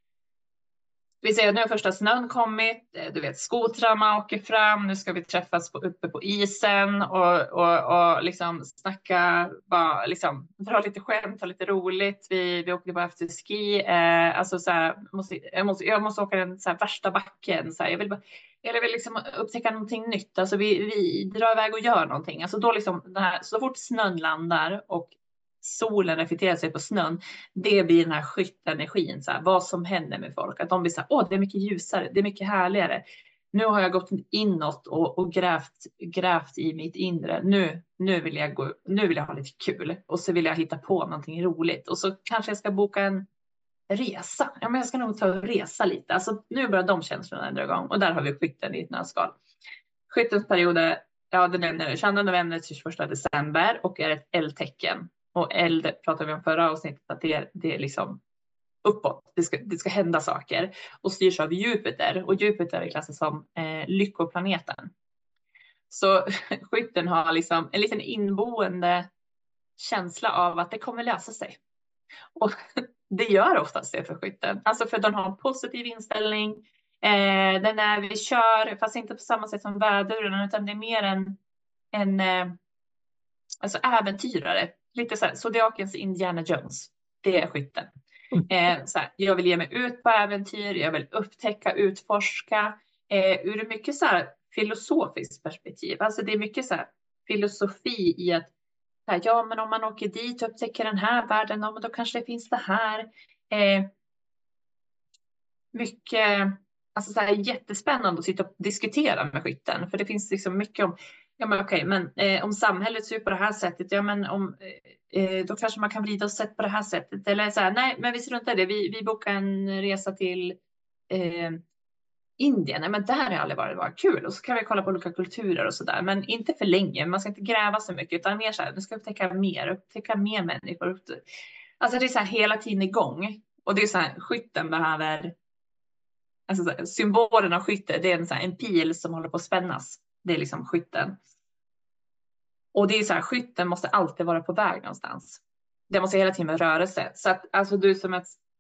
Vi ser att nu har första snön kommit, du vet skotrarna åker fram, nu ska vi träffas uppe på isen och liksom snacka, bara liksom dra lite skämt, ha lite roligt. Vi åker bara efter ski, alltså så här, jag måste åka den så här värsta backen, så här, jag vill liksom upptäcka någonting nytt, alltså vi drar iväg och gör någonting, alltså då liksom det här, så fort snön landar och solen reflekterar sig på snön, det blir den här skyttenergin, så här, vad som händer med folk, att de blir så här, det är mycket ljusare, det är mycket härligare. Nu har jag gått inåt och grävt i mitt inre. Nu vill jag ha lite kul och så vill jag hitta på någonting roligt och så kanske jag ska boka en resa. Ja, men jag ska nog ta och resa lite. Alltså nu börjar de känslorna dra igång och där har vi skytten i ett nötskal. Skyttens period är, ja, det nämner det, 22 november till 21 december och är ett eldtecken. Och eld pratade vi om förra avsnittet, att det är liksom uppåt. Det ska hända saker och styrs av Jupiter. Och Jupiter är klassat som lyckoplaneten. Så skytten har liksom en liten inboende känsla av att det kommer lösa sig. Och det gör oftast det för skytten. Alltså för de har en positiv inställning. Den är vi kör, fast inte på samma sätt som väduren, utan det är mer en alltså äventyrare. Lite så här, Zodiakens Indiana Jones. Det är skytten. Så här, jag vill ge mig ut på äventyr. Jag vill upptäcka, utforska. Ur ett mycket så här filosofiskt perspektiv. Alltså det är mycket så här filosofi i att ja, men om man åker dit och upptäcker den här världen, då kanske det finns det här. Mycket, alltså så här, jättespännande att sitta och diskutera med skytten. För det finns liksom mycket om, ja men okej, men om samhället ser ut på det här sättet, ja men då kanske man kan vrida och sätt på det här sättet. Eller så här, nej men vi struntar i det, vi bokar en resa till Indien, nej men där har jag aldrig varit, det var kul. Och så kan vi kolla på olika kulturer och sådär, men inte för länge, man ska inte gräva så mycket, utan mer så här, nu ska vi upptäcka mer människor. Alltså det är så här hela tiden igång. Och det är så här, skytten behöver, alltså så här, symbolen av skytte, det är en pil som håller på att spännas. Det är liksom skytten. Och det är så här, skytten måste alltid vara på väg någonstans. Det måste hela tiden vara rörelse. Så att alltså du som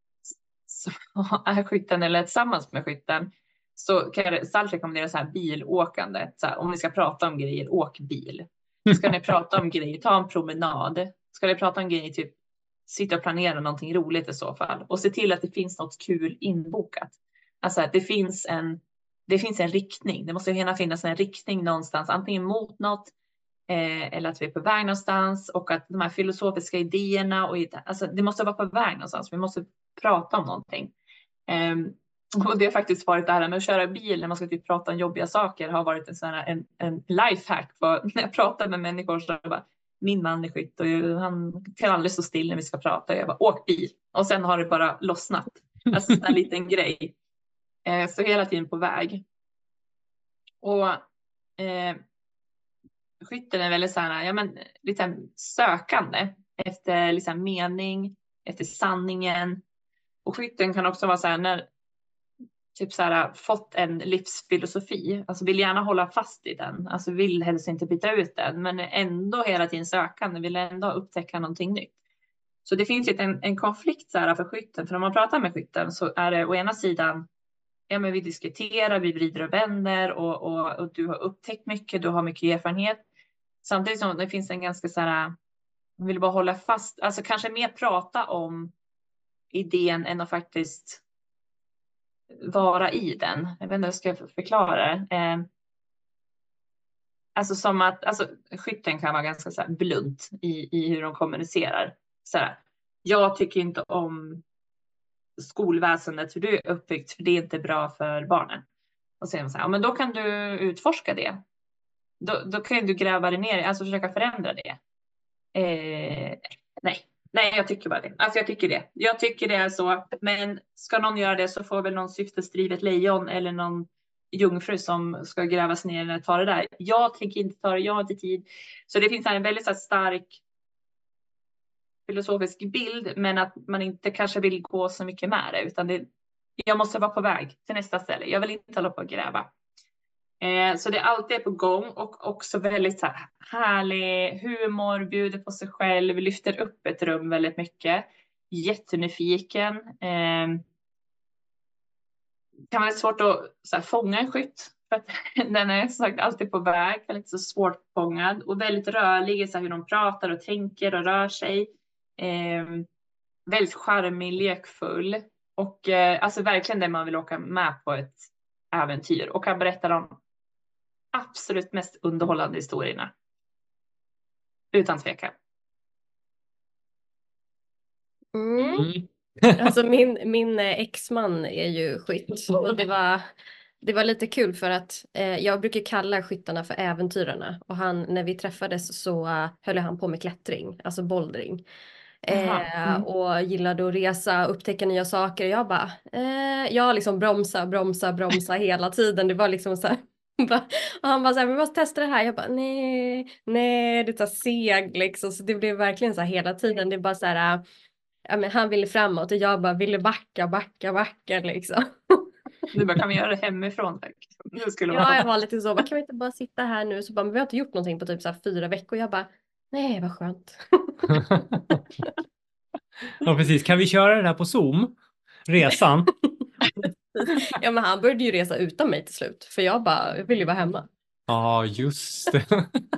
är skytten eller tillsammans med skytten, så kan jag starkt rekommendera så här bilåkande. Så här, om ni ska prata om grejer, åk bil. Ska ni prata om grejer, ta en promenad. Ska ni prata om grejer, typ sitta och planera någonting roligt i så fall. Och se till att det finns något kul inbokat. Alltså att det finns en riktning. Det måste gärna finnas en riktning någonstans, antingen mot något eller att vi är på väg någonstans, och att de här filosofiska idéerna, alltså det måste vara på väg någonstans. Vi måste prata om någonting. Och det har faktiskt varit det här med att köra bil när man ska typ prata om jobbiga saker, har varit en lifehack. När jag pratar med människor så bara, min man är skytt och han kan aldrig stå still när vi ska prata. Jag bara, åk bil. Och sen har det bara lossnat. Alltså en liten grej. Så hela tiden på väg. Och skytten är väldigt så här, ja men lite sökande efter liksom mening, efter sanningen. Och skytten kan också vara så här, när typ så här fått en livsfilosofi, alltså vill gärna hålla fast i den, alltså vill helst inte byta ut den, men ändå hela tiden sökande, vill ändå upptäcka någonting nytt. Så det finns lite en konflikt så här för skytten, för när man pratar med skytten så är det å ena sidan, ja men vi diskuterar, vi vrider och vänder och du har upptäckt mycket, du har mycket erfarenhet. Samtidigt som det finns en ganska så här, man vill bara hålla fast, alltså kanske mer prata om idén än att faktiskt vara i den. Jag vet inte hur jag ska förklara det. Alltså som att, alltså skytten kan vara ganska så här blunt i hur de kommunicerar. Så här, jag tycker inte om skolväsendet, hur du är uppbyggt, för det är inte bra för barnen. Och sen så här, ja, men då kan du utforska det. Då kan du gräva dig ner, alltså försöka förändra det. Nej, jag tycker bara det. Alltså jag tycker det är så. Men ska någon göra det så får väl någon syftesdrivet lejon eller någon jungfru som ska grävas ner eller ta det där. Jag tänker inte ta det, jag har inte tid. Så det finns en väldigt så här stark filosofisk bild, men att man inte kanske vill gå så mycket med det, utan jag måste vara på väg till nästa ställe. Jag vill inte hålla på och gräva. Så det är alltid på gång och också väldigt så här härlig humor, bjuder på sig själv, lyfter upp ett rum väldigt mycket. Jättenyfiken. Kan vara svårt att så här, fånga en skytt. För att den är sagt alltid på väg, är lite så svårt fångad och väldigt rörlig i så här, hur de pratar och tänker och rör sig. Väldigt charmig, lekfull och alltså verkligen det man vill åka med på ett äventyr och kan berätta de absolut mest underhållande historierna. Utan tvekan. Alltså min exman är ju skytt och det var lite kul för att jag brukar kalla skyttarna för äventyrarna och när vi träffades så höll han på med klättring, alltså bouldering. Och gillade att resa, upptäcka nya saker. Jag bara, jag liksom bromsa hela tiden. Det var liksom så här. Och han bara så här, vi måste testa det här. Jag bara, nej, det tar seg liksom. Så det blev verkligen så här hela tiden. Det är bara så här, ja, men han ville framåt och jag bara ville backa liksom. Du bara, kan vi göra det hemifrån? Det skulle Ja, jag var lite så, kan vi inte bara sitta här nu? Så bara, men vi har inte gjort någonting på typ så här 4 veckor. Jag bara, nej, vad skönt. Ja, precis. Kan vi köra det här på Zoom? Resan? Ja, men han började ju resa utan mig till slut. För jag ville ju vara hemma. Ja, just det.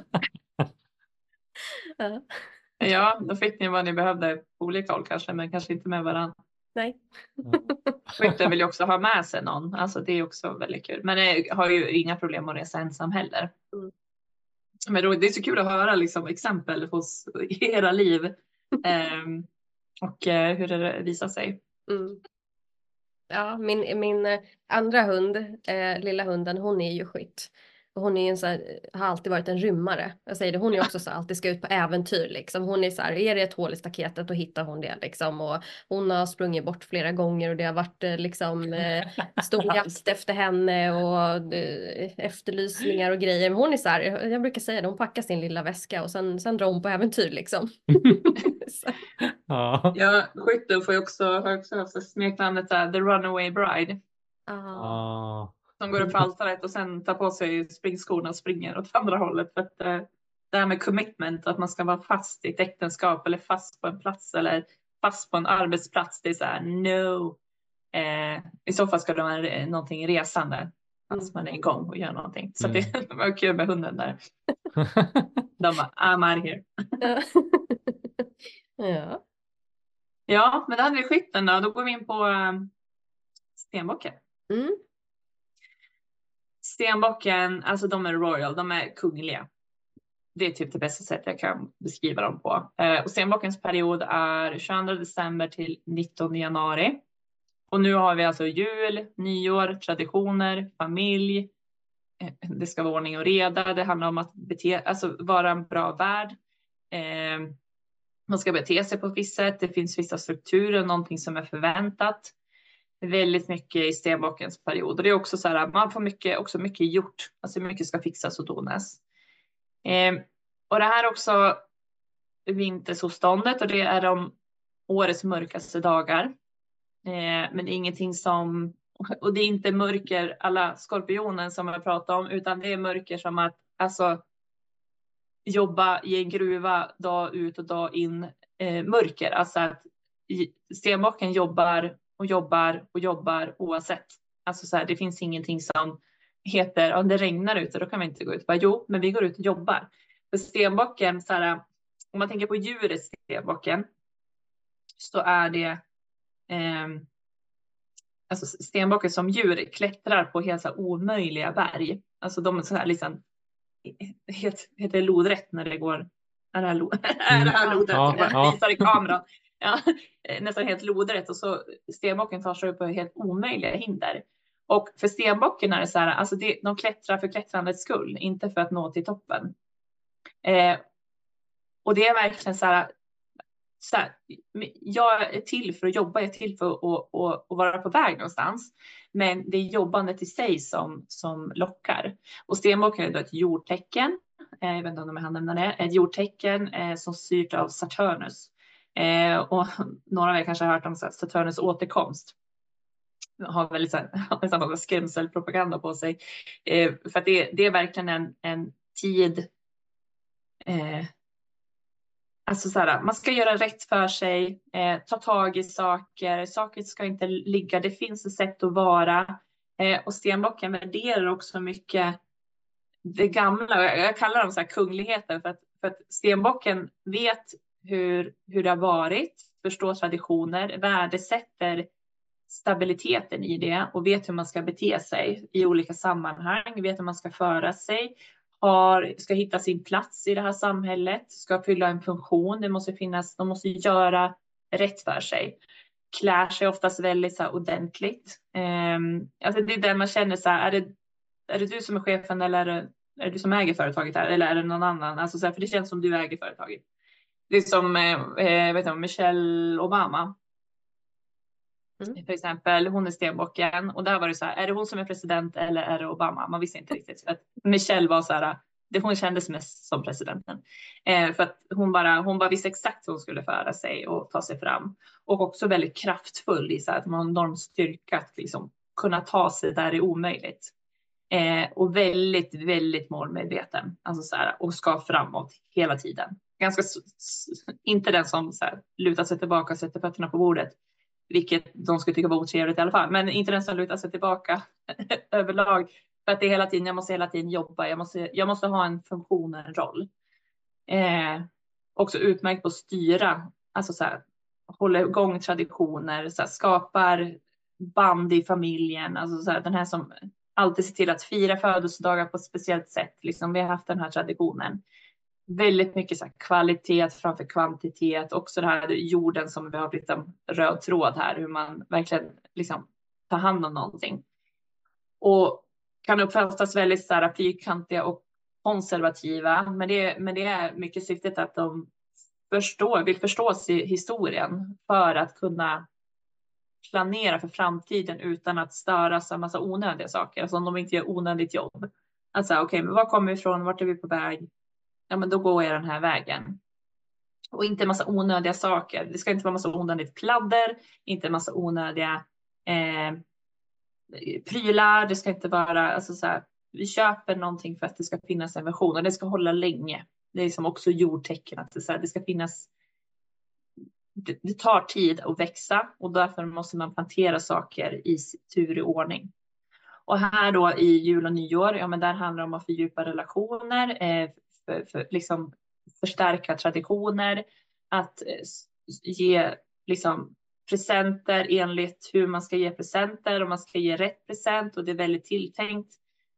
Ja, då fick ni vad ni behövde på olika håll kanske, men kanske inte med varandra. Nej. Skytten vill ju också ha med sig någon. Alltså det är också väldigt kul. Men jag har ju inga problem att resa ensam heller. Men det är så kul att höra liksom, exempel hos era liv. Och hur det visar sig. Ja, min andra hund, lilla hunden, hon är ju skytt. Och hon är har alltid varit en rymmare. Jag säger det, hon är också så alltid ska ut på äventyr liksom. Hon är så här, är det ett hål i staketet då hittar hon det liksom. Och hon har sprungit bort flera gånger och det har varit liksom stor jakt efter henne och efterlysningar och grejer. Men hon är så här, jag brukar säga det, hon packar sin lilla väska och sen drar hon på äventyr liksom. Ja, skytten har också haft smeknamnet The Runaway Bride. Som går upp för altaret och sen tar på sig springskorna och springer åt andra hållet. För att det här med commitment, att man ska vara fast i ett äktenskap eller fast på en plats eller fast på en arbetsplats. Det är så här, no. I så fall ska det vara någonting resande. Fast man är igång och gör någonting. Så det var kul med hunden där. De bara, I'm out here. Ja, men då hade vi skytten då. Då går vi in på stenbocken. Stenbocken, alltså de är royal, de är kungliga. Det är typ det bästa sättet jag kan beskriva dem på. Och stenbockens period är 22 december till 19 januari. Och nu har vi alltså jul, nyår, traditioner, familj. Det ska vara ordning och reda. Det handlar om att vara en bra värd. Man ska bete sig på ett visst sätt. Det finns vissa strukturer, någonting som är förväntat. Väldigt mycket i stenbockens period. Och det är också så här, man får mycket gjort. Alltså mycket ska fixas och donas. Och det här är också vintersolståndet och det är de årets mörkaste dagar. Men det är ingenting som, och det är inte mörker alla skorpionen som jag pratar om, utan det är mörker som att alltså jobba i en gruva dag ut och dag in, mörker. Alltså att stenbocken jobbar oavsett. Alltså så här, det finns ingenting som heter, om det regnar ute då kan vi inte gå ut. Bara, jo, men vi går ut och jobbar. För stenbocken, så här, om man tänker på djuret stenbocken, så är det alltså stenbocken som djur klättrar på helt så här omöjliga berg. Alltså de är så här liksom heter lodrätt när det går. Är det här lodrätt? Ja. Visar i kameran. ja, nästan helt lodrätt och så stenbocken tar sig upp på helt omöjliga hinder. Och för stenbocken är det så här, alltså de klättrar för klättrandets skull, inte för att nå till toppen. Och det är verkligen så här, jag är till för att jobba, jag är till för att vara på väg någonstans. Men det är jobbandet i sig som lockar. Och stenbocken är då ett jordtecken. Jag vet inte om jag nämner det. Ett jordtecken som styrt av Saturnus. Och några av er kanske har hört om Saturnus återkomst. Har väldigt så här, skrämselpropaganda på sig. För att det är verkligen en tid. Alltså så här, man ska göra rätt för sig, ta tag i saker ska inte ligga, det finns ett sätt att vara. Och stenbocken värderar också mycket det gamla, jag kallar dem så här kungligheter, för att stenbocken vet hur det har varit, förstår traditioner, värdesätter stabiliteten i det och vet hur man ska bete sig i olika sammanhang, vet hur man ska föra sig. Ska hitta sin plats i det här samhället, ska fylla en funktion, de måste göra rätt för sig. Klär sig oftast väldigt så här ordentligt. Alltså det är där man känner så här, är det du som är chefen eller är det du som äger företaget här eller är det någon annan? Alltså så här, för det känns som du äger företaget. Det är som vet du, Michelle Obama. För exempel, hon är stenbocken och där var det så här, är det hon som är president eller är det Obama? Man visste inte riktigt. För att Michelle var så här, hon kändes mest som presidenten. För att hon bara visste exakt hur hon skulle föra sig och ta sig fram. Och också väldigt kraftfull i så här, att man har en enorm styrka att liksom kunna ta sig där det är omöjligt. Och väldigt, väldigt målmedveten. Alltså så här, och ska framåt hela tiden. Ganska, inte den som så här, lutar sig tillbaka och sätter fötterna på bordet. Vilket de skulle tycka var otrevligt i alla fall. Men inte den som lutar sig tillbaka överlag. För att det är jag måste hela tiden jobba. Jag måste ha en funktion och en roll. Också utmärkt på att styra. Alltså så här, hålla igång traditioner. Så här, skapar band i familjen. Alltså så här, den här som alltid ser till att fira födelsedagar på ett speciellt sätt. Liksom, vi har haft den här traditionen. Väldigt mycket så här, kvalitet framför kvantitet. Också det här jorden som vi har blivit en röd tråd här. Hur man verkligen liksom, tar hand om någonting. Och kan uppfattas väldigt så här, fyrkantiga och konservativa. Men det är mycket syftet att de vill förstå historien. För att kunna planera för framtiden utan att störas av massa onödiga saker. Alltså om de inte gör onödigt jobb. Alltså okej, men var kommer vi ifrån? Vart är vi på väg? Ja, men då går jag den här vägen. Och inte en massa onödiga saker. Det ska inte vara massa onödigt pladder. Inte en massa onödiga prylar. Det ska inte vara, alltså så här, vi köper någonting för att det ska finnas en version. Och det ska hålla länge. Det är som också jordtecken. Att det ska finnas. Det tar tid att växa. Och därför måste man plantera saker i tur i ordning. Och här då i jul och nyår. Ja, men där handlar det om att fördjupa relationer. För liksom förstärka traditioner, att ge liksom presenter enligt hur man ska ge presenter och man ska ge rätt present och det är väldigt tilltänkt.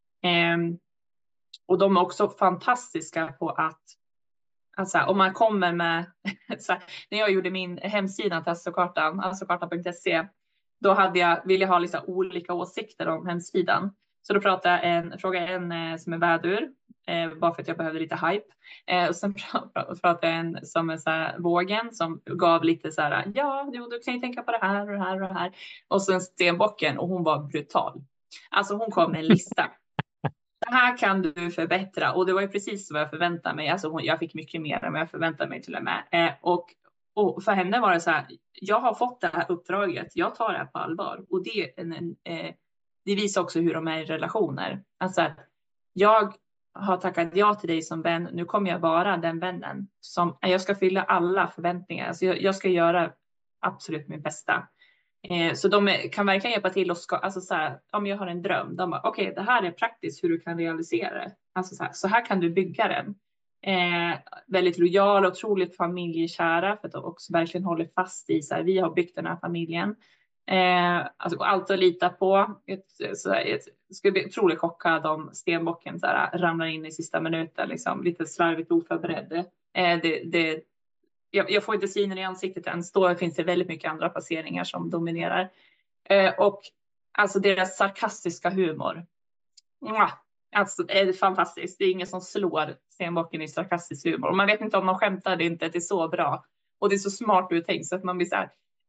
Och de är också fantastiska på att alltså, om man kommer med så här, när jag gjorde min hemsida till Astrokartan, astrokartan.se, då ville jag ha liksom olika åsikter om hemsidan. Så då frågade jag en som är vädur, bara för att jag behövde lite hype. Och sen pratade jag en som är så här, vågen, som gav lite så här, ja, du kan ju tänka på det här och det här och det här. Och sen stenbocken, och hon var brutal. Alltså hon kom med en lista. Det här kan du förbättra. Och det var ju precis vad jag förväntade mig. Alltså jag fick mycket mer än vad jag förväntade mig till och med. Och för henne var det så här, jag har fått det här uppdraget. Jag tar det här på allvar. Och det visar också hur de är i relationer. Alltså jag har tackat ja till dig som vän. Nu kommer jag vara den vännen. Jag ska fylla alla förväntningar. Alltså jag ska göra absolut min bästa. Så de kan verkligen hjälpa till och alltså så här, om jag har en dröm, de bara okej, det här är praktiskt hur du kan realisera det. Alltså så här kan du bygga den. Väldigt lojal och otroligt familjekära, för att de också verkligen håller fast i så här, vi har byggt den här familjen. Alltså allt att lita på. Jag skulle bli otroligt chockad om stenbocken så här, ramlar in i sista minuten, liksom, lite slarvigt oförberedd. jag får inte synen i ansiktet ens. Då finns det väldigt mycket andra placeringar som dominerar. Och alltså deras sarkastiska humor. Alltså det är fantastiskt. Det är ingen som slår stenbocken i sarkastisk humor. Och man vet inte om de skämtar det inte. Det är så bra. Och det är så smart uttänkt så att man blir så här.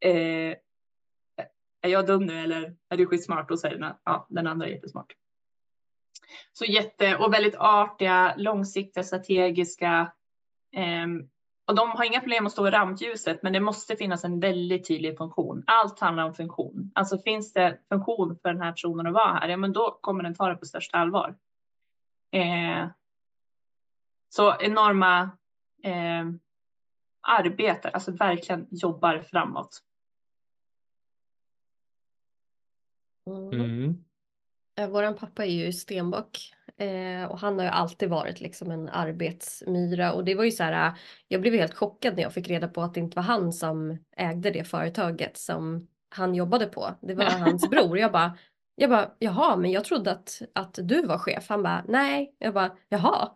Är jag dum nu eller är du skitsmart? Och säger den andra är jättesmart. Så och väldigt artiga, långsiktiga, strategiska. Och de har inga problem att stå i rampljuset, men det måste finnas en väldigt tydlig funktion. Allt handlar om funktion. Alltså finns det funktion för den här personen att vara här, ja men då kommer den ta det på största allvar. Så enorma arbetare, alltså verkligen jobbar framåt. Våran pappa är ju stenbock och han har ju alltid varit liksom en arbetsmyra och det var ju så här, jag blev helt chockad när jag fick reda på att det inte var han som ägde det företaget som han jobbade på. Det var hans bror. Jag bara, jaha, men jag trodde att du var chef. Han bara, nej. Jag bara, jaha.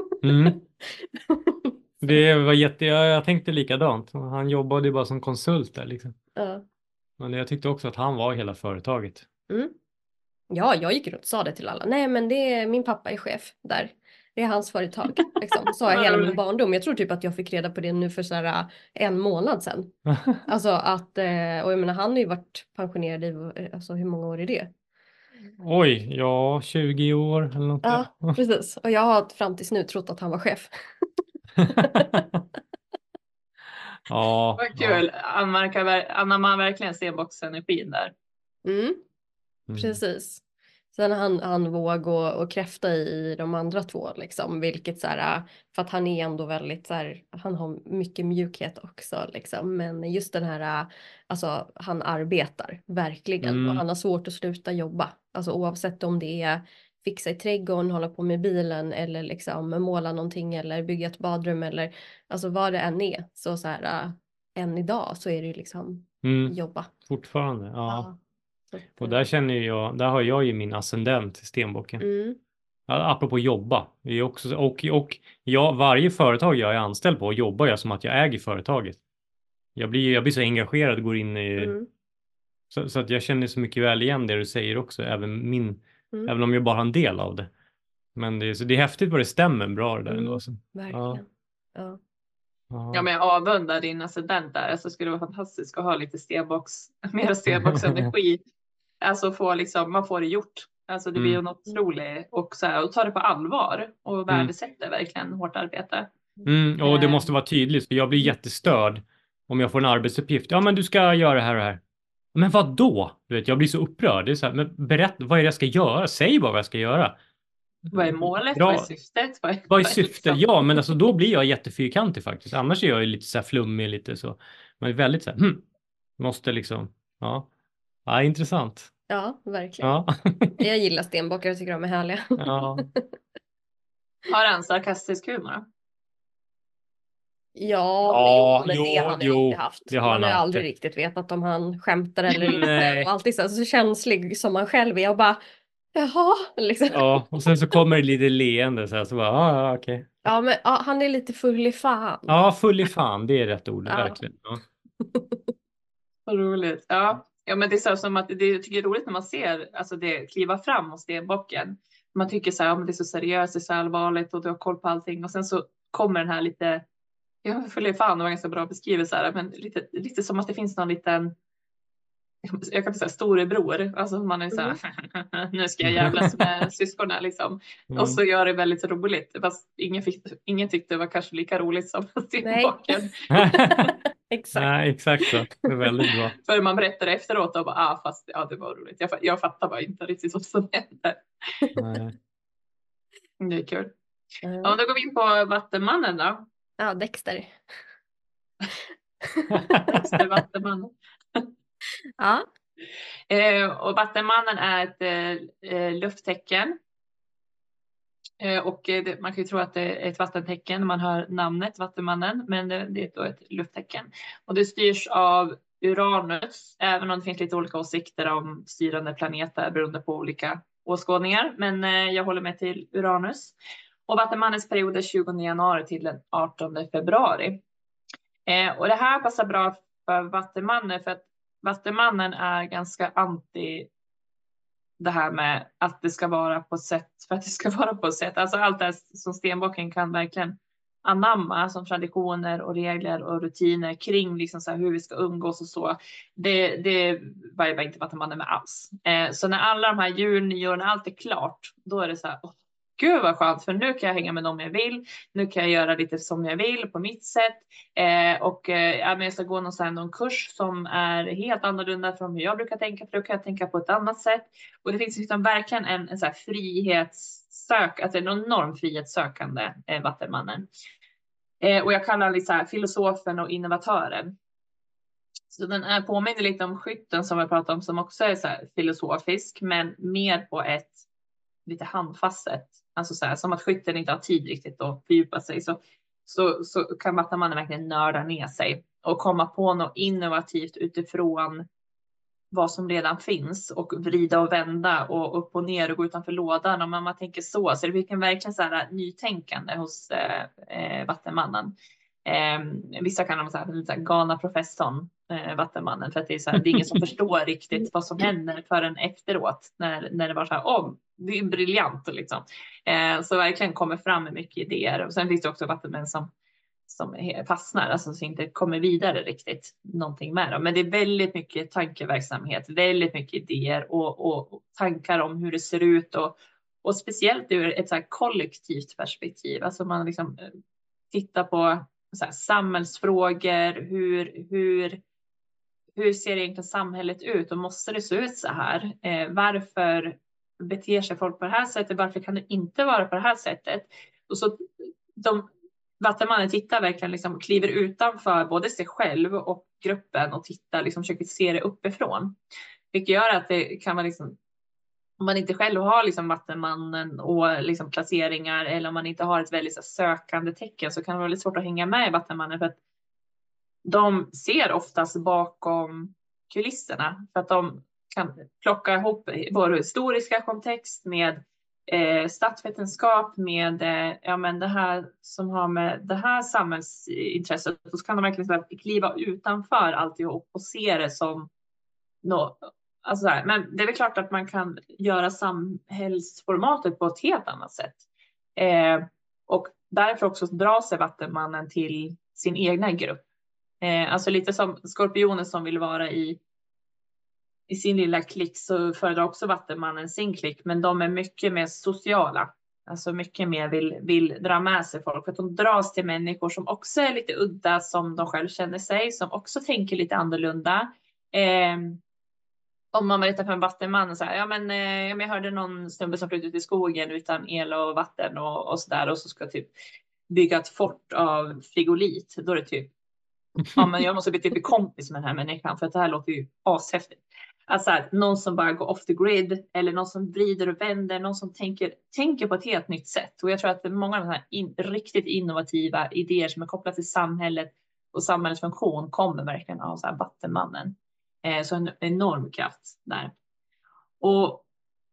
Det var jag tänkte likadant. Han jobbade ju bara som konsult där liksom. Ja. Men jag tyckte också att han var hela företaget. Ja, jag gick runt och sa det till alla. Nej, men min pappa är chef där. Det är hans företag. Liksom. Sa jag hela min barndom. Jag tror typ att jag fick reda på det nu för så här 1 månad sedan. Alltså att, och jag menar han har ju varit pensionerad i, alltså hur många år är det? Oj, ja 20 år eller något. Ja, precis. Och jag har fram tills nu trott att han var chef. Ja, vad kul. Anna man verkligen stenbocksenergin där. Precis. Sen han våg och kräfta i de andra 2 liksom, vilket så här, för att han är ändå väldigt så här, han har mycket mjukhet också liksom, men just den här, alltså han arbetar verkligen och han har svårt att sluta jobba, alltså oavsett om det är fixa i trädgården, hålla på med bilen eller liksom måla någonting eller bygga ett badrum eller alltså vad det än är, så här, än idag så är det ju liksom jobba. Fortfarande, ja. Och där känner jag, där har jag ju min ascendent i stenbocken. Apropå jobba. Det är också, och varje företag jag är anställd på jobbar jag som att jag äger företaget. Jag blir så engagerad och går in i... Så att jag känner så mycket väl igen det du säger också. Även om jag bara har en del av det. Men det är häftigt vad det stämmer bra det där ändå. Verkligen. Ja, men jag avundar din ascendent där. Alltså skulle det vara fantastiskt att ha lite mera stenbocksenergi. Alltså man får det gjort. Alltså det blir ju något otroligt och ta det på allvar och värdesätta verkligen hårt arbete. Och det måste vara tydligt för jag blir jättestörd om jag får en arbetsuppgift. Ja, men du ska göra det här och det här. Men vad då? Du vet, jag blir så upprörd. Det är så här, men berätta vad är det jag ska göra? Säg bara vad jag ska göra. Vad är målet? Vad är syftet? Vad är syftet? Ja, men alltså då blir jag jättefyrkantig faktiskt. Annars är jag ju lite så här flummig, lite så. Men väldigt så här, måste liksom, ja, intressant. Ja, verkligen. Ja. Jag gillar stenbockar och tycker de är härliga. Ja. Har han sarkastisk humor? Ja, men det har han ju alltid haft. Det har man har alltid. aldrig riktigt vetat om han skämtar eller inte. Och alltid så känslig som man själv är och bara, jaha. Liksom. Ja, och sen så kommer det lite leende så bara, okej. Ja, men han är lite full i fan. Ja, full i fan, det är rätt ord, verkligen. Ja. Vad roligt. Ja, men det är så som att jag tycker det är roligt när man ser alltså det kliva fram hos stenbocken. Man tycker så här, men det är så seriöst, det är så allvarligt och du har koll på allting. Och sen så kommer den här lite, jag full i fan, det var ganska bra beskrivet så här, men lite som att det finns någon liten, jag kan säga storebror, alltså man är så här, nu ska jag jävlas med syskonen liksom. Och så gör det väldigt roligt, fast ingen tyckte det var kanske lika roligt som stenbocken. Exakt. Nej, exakt så. Det är väldigt bra. För man berättar efteråt och bara, fast det var roligt. Jag fattar bara inte riktigt vad som hände. Nej. Det är kul. Ja, då går vi in på Vattenmannen då. Ja, Dexter. Dexter Vattenmannen. Ja. Och Vattenmannen är ett lufttecken. Och man kan ju tro att det är ett vattentecken när man hör namnet Vattenmannen, men det är då ett lufttecken. Och det styrs av Uranus, även om det finns lite olika åsikter om styrande planeter beroende på olika åskådningar. Men jag håller mig till Uranus. Och Vattenmannens period är 20 januari till den 18 februari. Och det här passar bra för Vattenmannen, för att Vattenmannen är ganska anti det här med att det ska vara på ett sätt för att det ska vara på ett sätt. Alltså allt det som stenbocken kan verkligen anamma som traditioner och regler och rutiner kring liksom så här hur vi ska umgås och så. Det var inte Vattenmannen med alls. Så när alla de här jul, nyår, när allt är klart, då är det så här, gud vad skönt, för nu kan jag hänga med dem jag vill. Nu kan jag göra lite som jag vill på mitt sätt. Men jag ska gå någon kurs som är helt annorlunda från hur jag brukar tänka. För då kan jag tänka på ett annat sätt. Och det finns liksom verkligen en så här frihetssök, alltså en enorm frihetssökande Vattenmannen. Och jag kallar den så här filosofen och innovatören. Så den är påminner lite om Skytten som jag pratade om, som också är så här filosofisk, men mer på ett lite handfast sätt. Alltså så här, som att Skytten inte har tid riktigt att fördjupa sig, så kan Vattenmannen verkligen nörda ner sig och komma på något innovativt utifrån vad som redan finns och vrida och vända och upp och ner och gå utanför lådan. Om man tänker så det blir verkligen så här nytänkande hos Vattenmannen. Vissa kan de säga lite galna professorn Vattenmannen, för att det är så här, det är ingen som förstår riktigt vad som händer förrän efteråt när det var så här, det är briljant liksom. Så verkligen kommer fram med mycket idéer. Och sen finns det också Vattenmän som fastnar, alltså som inte kommer vidare riktigt någonting med dem. Men det är väldigt mycket tankeverksamhet, väldigt mycket idéer och tankar om hur det ser ut och speciellt ur ett så här kollektivt perspektiv. Alltså man liksom tittar på så här samhällsfrågor, hur ser egentligen samhället ut och måste det se ut så här? Varför beter sig folk på det här sättet? Varför kan det inte vara på det här sättet? Och så Vattenmannen tittar verkligen liksom, kliver utanför både sig själv och gruppen och tittar, liksom, försöker se det uppifrån. Vilket gör att det kan vara liksom, om man inte själv har liksom Vattenmannen och liksom placeringar, eller om man inte har ett väldigt så sökande tecken, så kan det vara väldigt svårt att hänga med i Vattenmannen, för att de ser oftast bakom kulisserna, för att de kan plocka ihop vår historiska kontext med statsvetenskap, med men det här som har med det här samhällsintresset, så kan de verkligen kliva utanför alltihop och se det som något. Alltså här, men det är väl klart att man kan göra samhällsformatet på ett helt annat sätt. Och därför också dra sig Vattenmannen till sin egna grupp. Alltså lite som Skorpionen som vill vara i sin lilla klick, så föredrar också Vattenmannen sin klick. Men de är mycket mer sociala. Alltså mycket mer vill dra med sig folk. För att de dras till människor som också är lite udda, som de själv känner sig. Som också tänker lite annorlunda. Om man berättar för en Vattenman så här, jag hörde någon snubbe som flöt ut i skogen utan el och vatten och så där, och så ska typ bygga ett fort av frigolit. Då är det typ, men jag måste bli typ kompis med den här människan, för att det här låter ju ashäftigt. Alltså här, någon som bara går off the grid, eller någon som vrider och vänder, någon som tänker på ett helt nytt sätt. Och jag tror att många av de här riktigt innovativa idéer som är kopplade till samhället och samhällets funktion kommer verkligen av så här Vattenmannen. Så en enorm kraft där. Och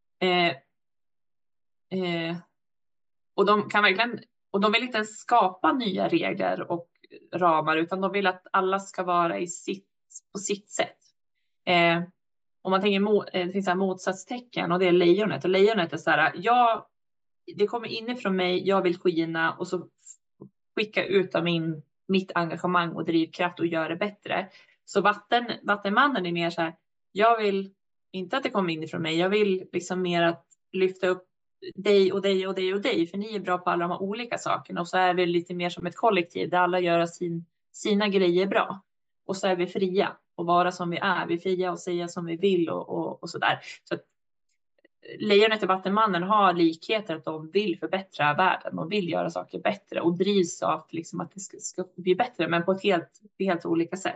de kan verkligen, och de vill inte skapa nya regler och ramar, utan de vill att alla ska vara på sitt sätt. Om man tänker det finns så här motsatstecken, och det är lejonet. Och lejonet är så här, det kommer inifrån mig, jag vill skina, och så skicka ut av mitt engagemang och drivkraft och göra det bättre. Så Vattenmannen är mer så här, jag vill inte att det kommer inifrån mig, jag vill liksom mer att lyfta upp dig och dig och dig och dig, för ni är bra på alla de här olika sakerna, och så är vi lite mer som ett kollektiv där alla gör sina grejer bra, och så är vi fria och vara som vi är, vi är fria och säga som vi vill och så där. Så att lejonet och Vattenmannen har likheter, att de vill förbättra världen, de vill göra saker bättre och drivs av liksom att det ska bli bättre, men på ett helt olika sätt.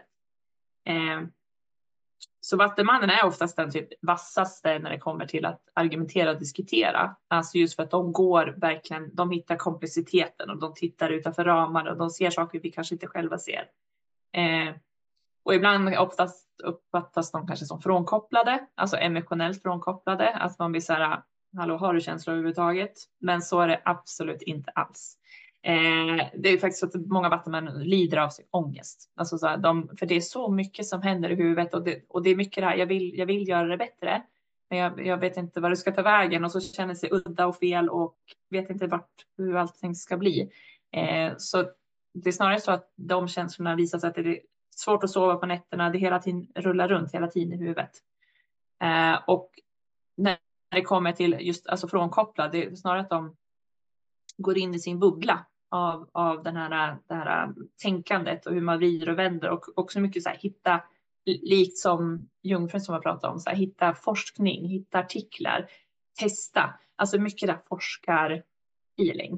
Så Vattenmannen är oftast den typ vassaste när det kommer till att argumentera och diskutera. Alltså just för att de hittar kompliciteten, och de tittar utanför ramar, och de ser saker vi kanske inte själva ser. Och ibland oftast uppfattas de kanske som frånkopplade, alltså emotionellt frånkopplade. Att man blir så här, hallå, har du känslor överhuvudtaget? Men så är det absolut inte alls. Det är faktiskt så att många vattenmän lider av sin ångest. Alltså så här, för det är så mycket som händer i huvudet och det är mycket där. Jag vill göra det bättre. Men jag vet inte vad det ska ta vägen och så känner sig udda och fel och vet inte hur allting ska bli. Så det är snarare så att de känslorna visar sig att det är svårt att sova på nätterna. Det hela tiden rullar runt hela tiden i huvudet. Och när det kommer till just alltså frånkopplad, det är snarare att de går in i sin bubbla av det här tänkandet och hur man vrider och vänder och också mycket så här hitta, likt som Jungfrun som har pratat om, så här, hitta forskning, hitta artiklar, testa, alltså mycket där forskar-feeling.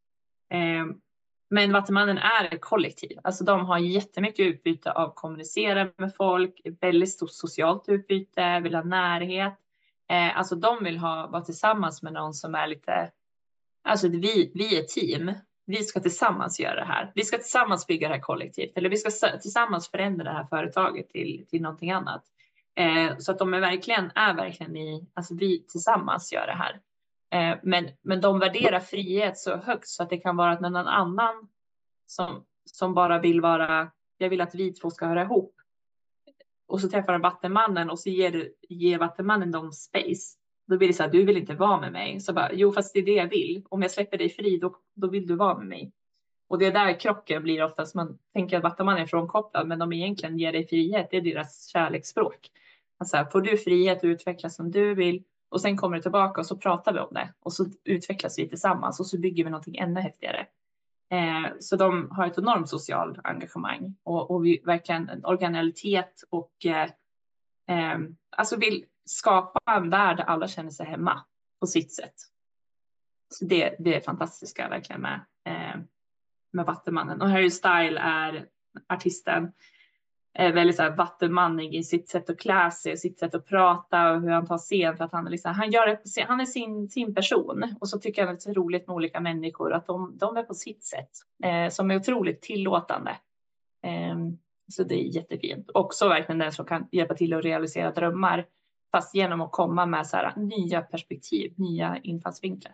Men Vattumannen är ett kollektiv, alltså de har jättemycket utbyte av att kommunicera med folk, väldigt stort socialt utbyte, vill ha närhet, alltså de vill vara tillsammans med någon som är lite. Alltså vi är team. Vi ska tillsammans göra det här. Vi ska tillsammans bygga det här kollektivt. Eller vi ska tillsammans förändra det här företaget till någonting annat. Så att de är verkligen alltså vi tillsammans gör det här. Men de värderar frihet så högt så att det kan vara att någon annan som bara vill vara, jag vill att vi två ska höra ihop. Och så träffar de Vattenmannen och så ger Vattenmannen dem space. Då blir det så här, du vill inte vara med mig. Så bara, jo fast det är det jag vill. Om jag släpper dig fri, då vill du vara med mig. Och det är där krocken blir oftast. Man tänker att Vattumannen är frånkopplad, men de egentligen ger dig frihet. Det är deras kärleksspråk. Alltså, får du frihet att utvecklas som du vill. Och sen kommer du tillbaka och så pratar vi om det. Och så utvecklas vi tillsammans. Och så bygger vi någonting ännu häftigare. Så de har ett enormt socialt engagemang. Och vi verkligen en originalitet och alltså vill skapa en värld där alla känner sig hemma på sitt sätt. Så det är fantastiska verkligen med Vattumannen. Och Harry Style är artisten, väldigt så här vattumannig i sitt sätt att klä sig, sitt sätt att prata och hur han tar scen, för att han är sin person. Och så tycker jag det är roligt med olika människor att de är på sitt sätt som är otroligt tillåtande. Så det är jättefint. Också verkligen den som kan hjälpa till att realisera drömmar, fast genom att komma med så här nya perspektiv, nya infallsvinklar.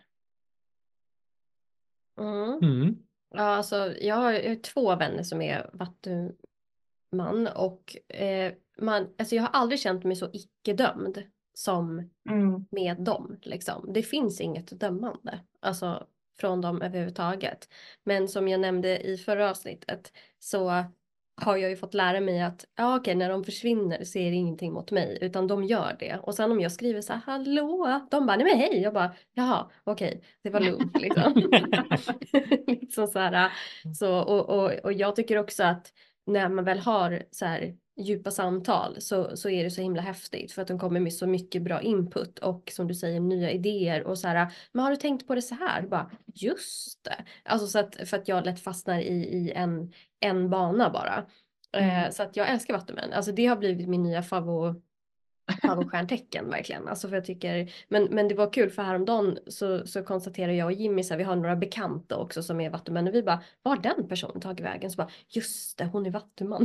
Ja, alltså jag har 2 vänner som är vattuman och alltså jag har aldrig känt mig så icke-dömd som med dem. Liksom. Det finns inget dömande alltså, från dem överhuvudtaget. Men som jag nämnde i förra avsnittet så har jag ju fått lära mig att okej, när de försvinner så är det ingenting mot mig, utan de gör det. Och sen om jag skriver så här, hallå, de bara, nej men hej, jag bara, jaha, okej, det var lugnt liksom. Liksom så här, och jag tycker också att när man väl har så här djupa samtal så är det så himla häftigt, för att de kommer med så mycket bra input och som du säger nya idéer och så här, men har du tänkt på det så här? Bara, just det. Alltså så att, för att jag lätt fastnar i en bana bara. Så att jag älskar Vattumän. Alltså det har blivit min nya favoritstjärntecken verkligen. Alltså för jag tycker, men det var kul för häromdagen så konstaterar jag och Jimmy så här, vi har några bekanta också som är Vattumän och vi bara, var har den personen tagit vägen? Så bara, just det, hon är Vattuman.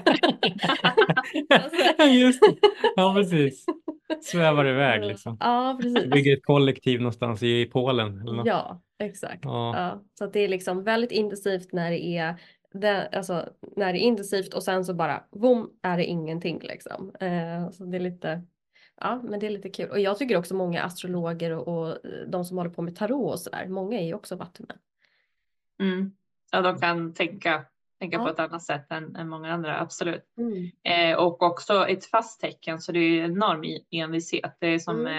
Just det. Ja, precis. Svävar iväg liksom. Ja, precis. Bygger ett kollektiv någonstans i Polen. Eller något. Ja, exakt. Ja. Ja, så att det är liksom väldigt intensivt när det är alltså när det är intensivt och sen så bara boom, är det ingenting liksom. Så det är lite, ja men det är lite kul. Och jag tycker också många astrologer och de som håller på med tarot och sådär, många är ju också Vattumän. Ja, de kan tänka på ett annat sätt än många andra, absolut. Och också ett fast tecken, så det är enorm envishet. Det är som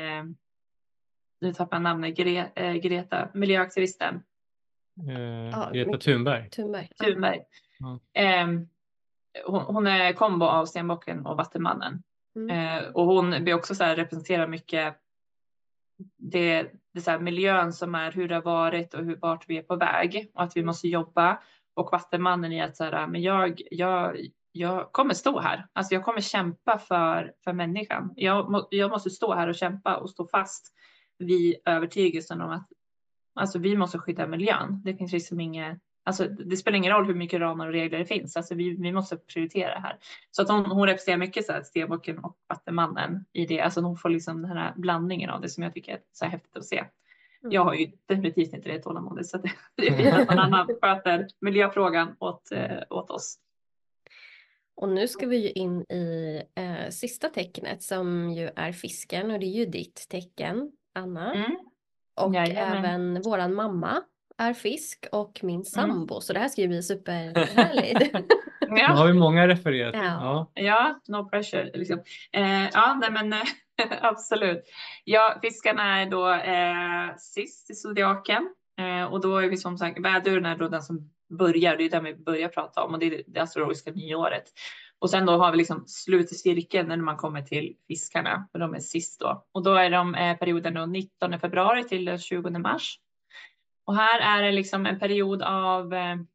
nu tappar jag namnet, Greta, miljöaktivisten. Greta Thunberg. Thunberg. Ja. Hon är kombo av Stenbocken och Vattumannen. Och hon blir också så här, representerar mycket det så här, miljön som är hur det har varit och vart vi är på väg och att vi måste jobba. Och Vattumannen är att så här, men jag kommer stå här. Alltså jag kommer kämpa för människan. Jag måste stå här och kämpa och stå fast vid övertygelsen om att alltså vi måste skydda miljön. Det finns liksom inget, alltså det spelar ingen roll hur mycket ramar och regler det finns. Alltså vi måste prioritera det här. Så att hon representerar mycket så här Stenbocken och Vattumannen i det. Alltså hon får liksom den här blandningen av det som jag tycker är så här häftigt att se. Jag har ju definitivt inte det tålamodet, så det är fint att någon annan sköter miljöfrågan åt oss. Och nu ska vi ju in i sista tecknet som ju är fisken, och det är ju ditt tecken, Anna. Och Jajamän. även våran mamma är fisk och min sambo, så det här ska ju bli superhärligt. Nu har vi många refererat. Ja. Ja, no pressure liksom. Nej men absolut. Ja, fiskarna är då sist i zodiaken. Och då är vi som sagt, väduren är då den som börjar, det är den vi börjar prata om, och det är det astrologiska nyåret. Och sen då har vi liksom slut i cirkeln när man kommer till fiskarna, för de är sist då. Och då är de perioden då 19 februari till den 20 mars. Och här är det liksom en period av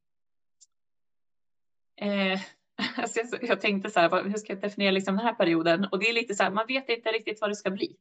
alltså jag tänkte så här, hur ska jag definiera liksom den här perioden? Och det är lite så här, man vet inte riktigt vad det ska bli.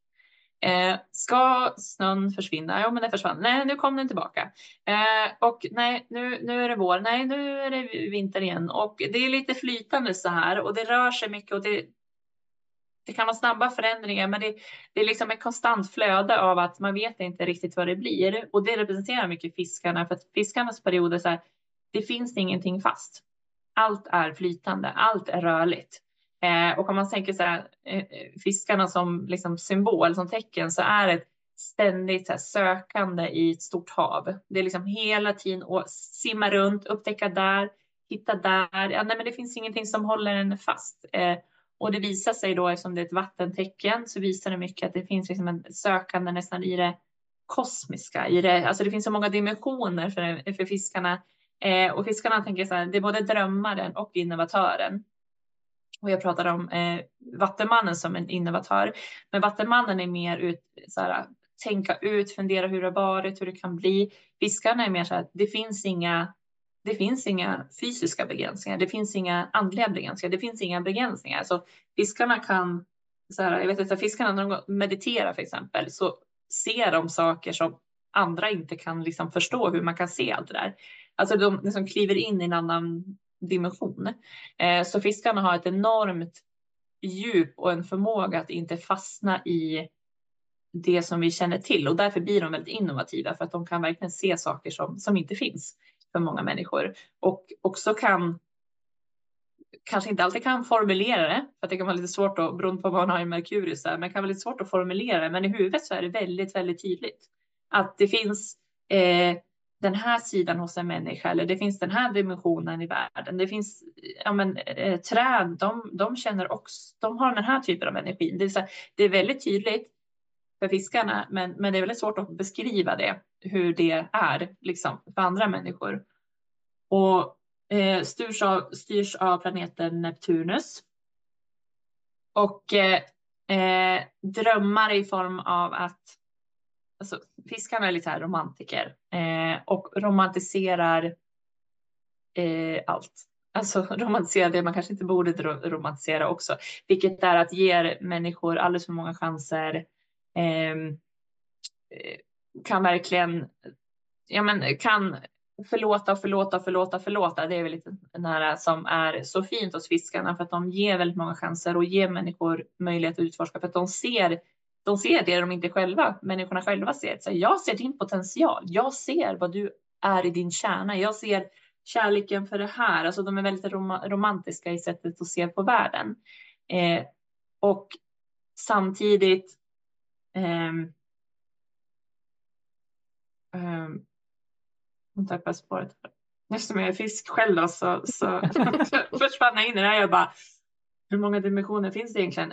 Ska snön försvinna? Ja, men den försvann. Nej, nu kom den tillbaka. Och nej, nu är det vår. Nej, nu är det vinter igen. Och det är lite flytande så här, och det rör sig mycket, och det kan vara snabba förändringar, men det är liksom ett konstant flöde av att man vet inte riktigt vad det blir. Och det representerar mycket fiskarna, för att fiskarnas period är så här, det finns ingenting fast. Allt är flytande, allt är rörligt. Och om man tänker så här, fiskarna som liksom symbol, som tecken, så är det ett ständigt så här sökande i ett stort hav. Det är liksom hela tiden att simma runt, upptäcka där, hitta där. Ja, nej, men det finns ingenting som håller en fast. Och det visar sig då, eftersom det är ett vattentecken, så visar det mycket att det finns liksom en sökande nästan i det kosmiska. Alltså det finns så många dimensioner för fiskarna. Och fiskarna tänker så här, det är både drömmaren och innovatören. Och jag pratar om vattenmannen som en innovatör. Men vattenmannen är mer tänka ut, fundera hur det har varit, hur det kan bli. Fiskarna är mer så här, det finns inga fysiska begränsningar. Det finns inga andliga begränsningar. Det finns inga begränsningar. Så fiskarna kan, så här, jag vet inte, fiskarna när de mediterar för exempel, så ser de saker som andra inte kan liksom förstå, hur man kan se allt det där. Alltså de liksom kliver in i en annan dimension. Så fiskarna har ett enormt djup och en förmåga att inte fastna i det som vi känner till. Och därför blir de väldigt innovativa, för att de kan verkligen se saker som inte finns för många människor. Och också kanske inte alltid kan formulera det, för att det kan vara lite svårt att, beroende på vad man har i Merkurius, men det kan vara lite svårt att formulera det. Men i huvudet så är det väldigt, väldigt tydligt att det finns den här sidan hos en människa, eller det finns den här dimensionen i världen. Det finns träd, de känner också, de har den här typen av energi. Det är väldigt tydligt för fiskarna, men det är väldigt svårt att beskriva det, hur det är liksom för andra människor. Och styrs av planeten Neptunus. Och drömmar i form av att, alltså, fiskarna är lite här romantiker och romantiserar allt. Alltså romantiserar det man kanske inte borde romantisera också. Vilket är att ge människor alldeles för många chanser. Kan verkligen, kan förlåta. Det är väl lite nära som är så fint hos fiskarna, för att de ger väldigt många chanser och ger människor möjlighet att utforska, för att de ser det de inte själva, människorna själva ser. Så jag ser din potential, jag ser vad du är i din kärna, jag ser kärleken för det här. Alltså de är väldigt romantiska i sättet att se på världen. Och samtidigt jag tappar spåret. Eftersom jag är fisk själv då, så försvann jag in i det här. Jag bara, hur många dimensioner finns det egentligen?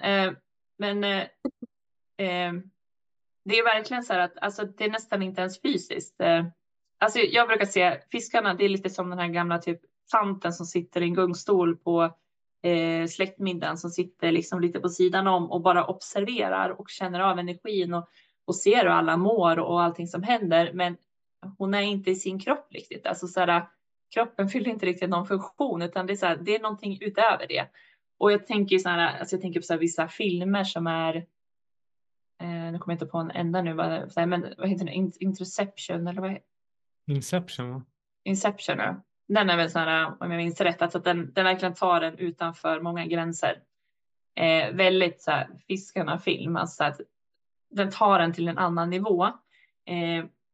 Det är verkligen så här att, alltså, det är nästan inte ens fysiskt. Alltså jag brukar se fiskarna, det är lite som den här gamla typ tanten som sitter i en gungstol på släktmiddagen, som sitter liksom lite på sidan om och bara observerar och känner av energin och ser hur alla mår och allting som händer. Men hon är inte i sin kropp riktigt. Alltså så här, kroppen fyller inte riktigt någon funktion, utan det är så här, det är någonting utöver det. Och jag tänker så här, alltså jag tänker på så här, vissa filmer som är nu kommer jag inte på en enda nu, men vad heter det? Interception eller vad? Inception, va? Inception, ja. Den är väl så här, om jag minns rätt, alltså att den verkligen tar den utanför många gränser. Väldigt så här, fiskarna film, alltså att den tar den till en annan nivå.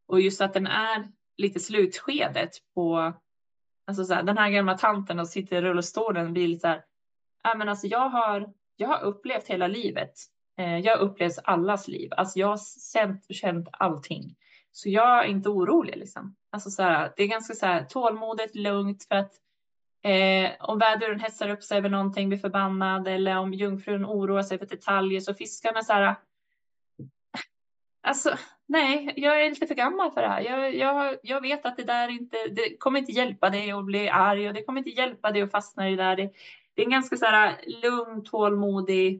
Och just att den är lite slutskedet på, alltså så här, den här gamla tanten och sitter i rullstolen blir lite så här, ja men alltså jag har upplevt hela livet. Jag har upplevt allas liv. Alltså jag har känt allting. Så jag är inte orolig liksom. Alltså så här, det är ganska så här tålmodigt, lugnt för att om väduren hetsar upp sig över någonting, blir förbannad eller om jungfrun oroar sig för detaljer så fiskarna så här, alltså nej, jag är lite för gammal för det här. Jag vet att det där inte, det kommer inte hjälpa dig att bli arg och det kommer inte hjälpa dig att fastna i det där. Det är en ganska så här lugn, tålmodig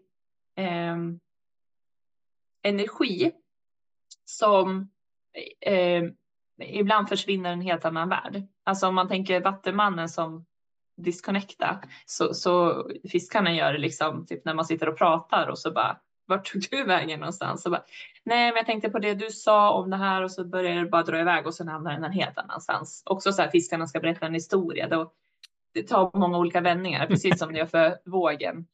energi som ibland försvinner en helt annan värld. Alltså om man tänker Vattenmannen som disconnecta så fiskarna gör det liksom typ när man sitter och pratar och så bara, vart tog du vägen någonstans? Så bara, nej men jag tänkte på det du sa om det här och så börjar det bara dra iväg och sen hamnar den en helt annanstans. Också så här fiskarna ska berätta en historia då det tar många olika vändningar precis som det gör för vågen.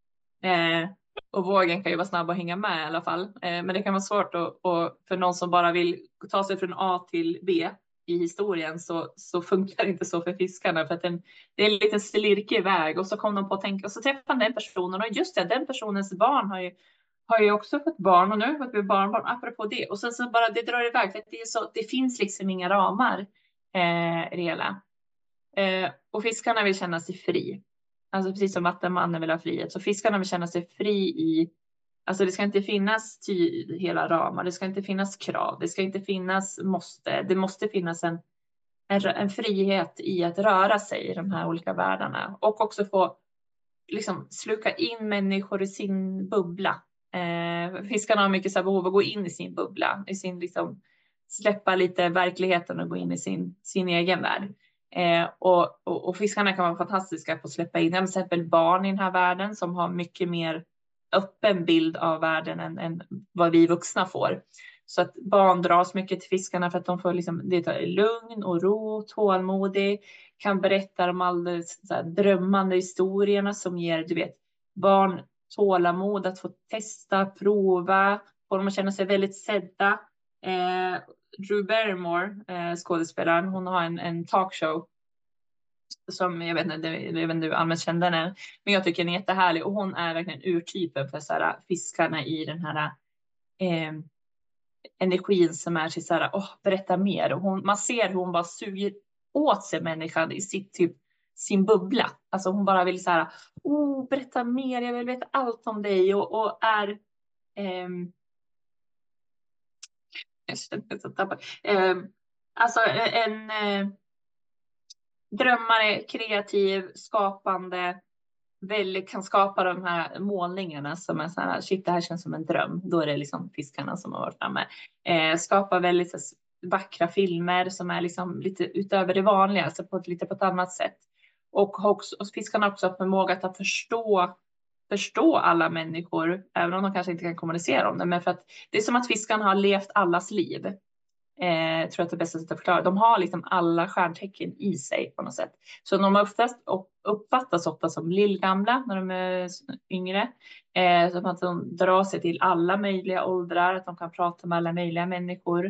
Och vågen kan ju vara snabb att hänga med i alla fall. Men det kan vara svårt och för någon som bara vill ta sig från A till B i historien så funkar det inte så för fiskarna för att det är en liten slirkig väg och så kom de på att tänka och så träffade den personen och just det, den personens barn har ju också fått barn och nu har vi barnbarn apropå det och sen så bara det drar iväg för att det finns liksom inga ramar i det hela. Och fiskarna vill känna sig fri. Alltså precis som Vattenmannen vill ha frihet. Så fiskarna vill känna sig fri i. Alltså det ska inte finnas hela ramar. Det ska inte finnas krav. Det ska inte finnas måste. Det måste finnas en frihet i att röra sig i de här olika världarna. Och också få liksom sluka in människor i sin bubbla. Fiskarna har mycket så här behov av att gå in i sin bubbla. I sin liksom släppa lite verkligheten och gå in i sin egen värld. Och fiskarna kan vara fantastiska på att släppa in till exempel barn i den här världen som har mycket mer öppen bild av världen än vad vi vuxna får. Så att barn dras mycket till fiskarna för att de får liksom, det är lugn och ro, tålmodig, kan berätta de alldeles så här, drömmande historierna som ger, du vet, barn tålamod att få testa, prova, få dem att känna sig väldigt sedda. Drew Barrymore, skådespelaren, hon har en talkshow som jag vet inte du allmänt kände henne, men jag tycker den är jättehärlig och hon är verkligen urtypen för så här, fiskarna i den här energin som är till så här, berätta mer och man ser hur hon bara suger åt sig människan i sin bubbla. Alltså hon bara vill så här, berätta mer, jag vill veta allt om dig och är alltså en drömmare, kreativ, skapande, kan skapa de här målningarna som är så här, shit det här känns som en dröm. Då är det liksom fiskarna som har varit framme. Skapa väldigt så, vackra filmer som är liksom lite utöver det vanliga, alltså på ett annat sätt. Och fiskarna har också förmåga att förstå alla människor, även om de kanske inte kan kommunicera om det, men för att det är som att fiskarna har levt allas liv. Tror jag att det bästa sättet att förklara. De har liksom alla stjärntecken i sig på något sätt. Så de uppfattas ofta som lillgamla när de är yngre. Så att de drar sig till alla möjliga åldrar, att de kan prata med alla möjliga människor.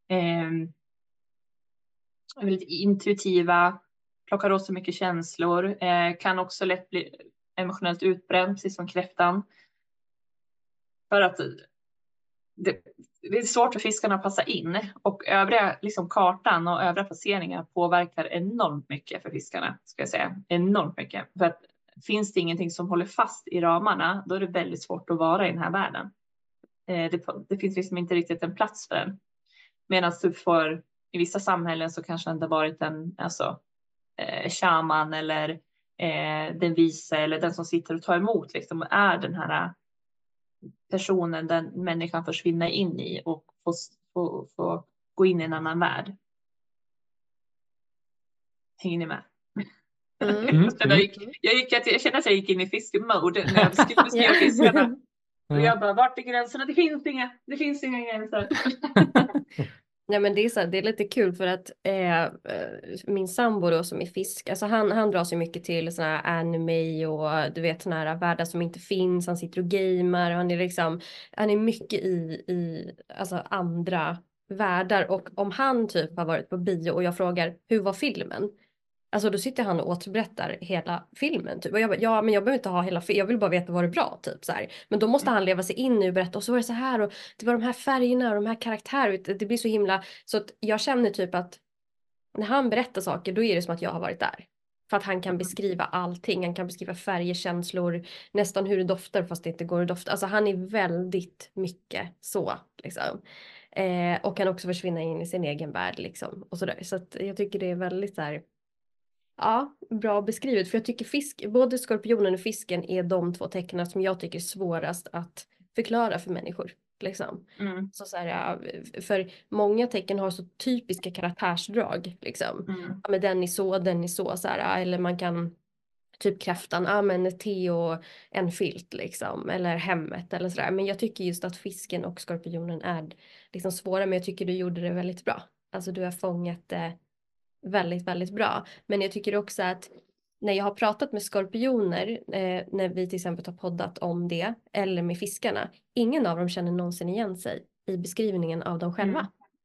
Är väldigt intuitiva, plockar åt sig mycket känslor, kan också lätt bli emotionellt utbränd, precis som kräftan. För att det är svårt för fiskarna att passa in och övriga liksom kartan och övriga placeringar påverkar enormt mycket för fiskarna, ska jag säga. Enormt mycket. För att finns det ingenting som håller fast i ramarna, då är det väldigt svårt att vara i den här världen. Det finns liksom inte riktigt en plats för den. Medan du får i vissa samhällen så kanske det inte varit en shaman eller den vise eller den som sitter och tar emot liksom, är den här personen den människan försvinner in i och få gå in i en annan värld. Hänger ni med? Jag känner att jag gick in i fiskemode när jag skulle beskriva fiskarna. Och jag bara, vart är gränserna? Det finns inga gränser. Nej men det är lite kul för att min sambo då som är fisk, alltså han drar sig mycket till såna här anime och du vet såna här världar som inte finns, han sitter och gamer och han är mycket i alltså andra världar, och om han typ har varit på bio och jag frågar hur var filmen? Alltså då sitter han och återberättar hela filmen typ. Och jag bara, ja men jag behöver inte ha hela filmen, jag vill bara veta vad det är bra typ så här. Men då måste han leva sig in i och berätta, och så var det så här och det var de här färgerna och de här karaktärerna. Det blir så himla, så att jag känner typ att när han berättar saker då är det som att jag har varit där. För att han kan beskriva allting, han kan beskriva färger, känslor, nästan hur det doftar fast det inte går att dofta. Alltså han är väldigt mycket så liksom. Och kan också försvinna in i sin egen värld liksom. Och sådär. Så att jag tycker det är väldigt så här. Ja, bra beskrivet. För jag tycker både skorpionen och fisken är de två tecknen som jag tycker är svårast att förklara för människor. Liksom. Så här, ja, för många tecken har så typiska karaktärsdrag. Liksom. Ja, men den är så här, eller man kan typ kräftan, ja men te och en filt liksom. Eller hemmet eller sådär. Men jag tycker just att fisken och skorpionen är liksom svåra. Men jag tycker du gjorde det väldigt bra. Alltså du har fångat det väldigt, väldigt bra. Men jag tycker också att när jag har pratat med skorpioner, när vi till exempel har poddat om det, eller med fiskarna, ingen av dem känner någonsin igen sig i beskrivningen av dem själva.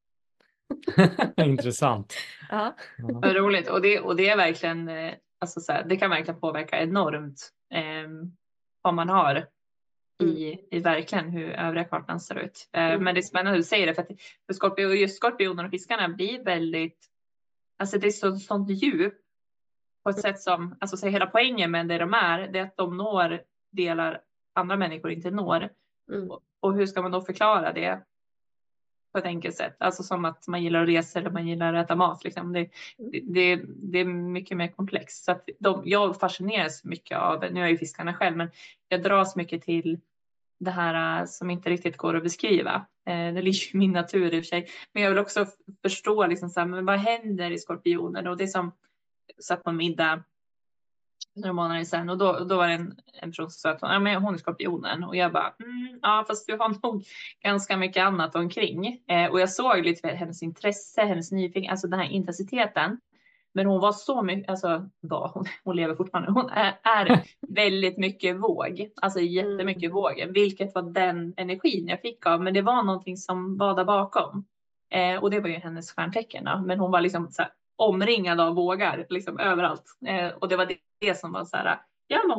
Intressant. Ja. Vad roligt. Och det är verkligen, alltså så här, det kan verkligen påverka enormt vad man har i verkligen hur övriga kartan ser ut. Men det är spännande hur du säger det, för att just skorpioner och fiskarna blir väldigt, alltså det är sånt djup på ett sätt som, alltså så hela poängen med det är att de når delar andra människor inte når. Och hur ska man då förklara det på ett enkelt sätt? Alltså som att man gillar att resa eller man gillar att äta mat. Liksom. Det är mycket mer komplext. Så att jag fascineras mycket av, nu är jag ju fiskarna själv, men jag dras mycket till det här som inte riktigt går att beskriva. Det ligger i min natur i och för sig. Men jag vill också förstå liksom så här, men vad händer i skorpionen? Och det som satt på en middag några månader sedan, och då var det en person som sa att hon är skorpionen, och jag bara ja fast du har nog ganska mycket annat omkring, och jag såg lite hennes intresse, hennes nyfikenhet, alltså den här intensiteten, men hon var så mycket, alltså hon lever fortfarande, hon är väldigt mycket våg, alltså jättemycket våg, vilket var den energin jag fick av, men det var någonting som var där bakom, och det var ju hennes stjärntecken då. Men hon var liksom så här, omringad av vågar liksom överallt, och det var det som var så här,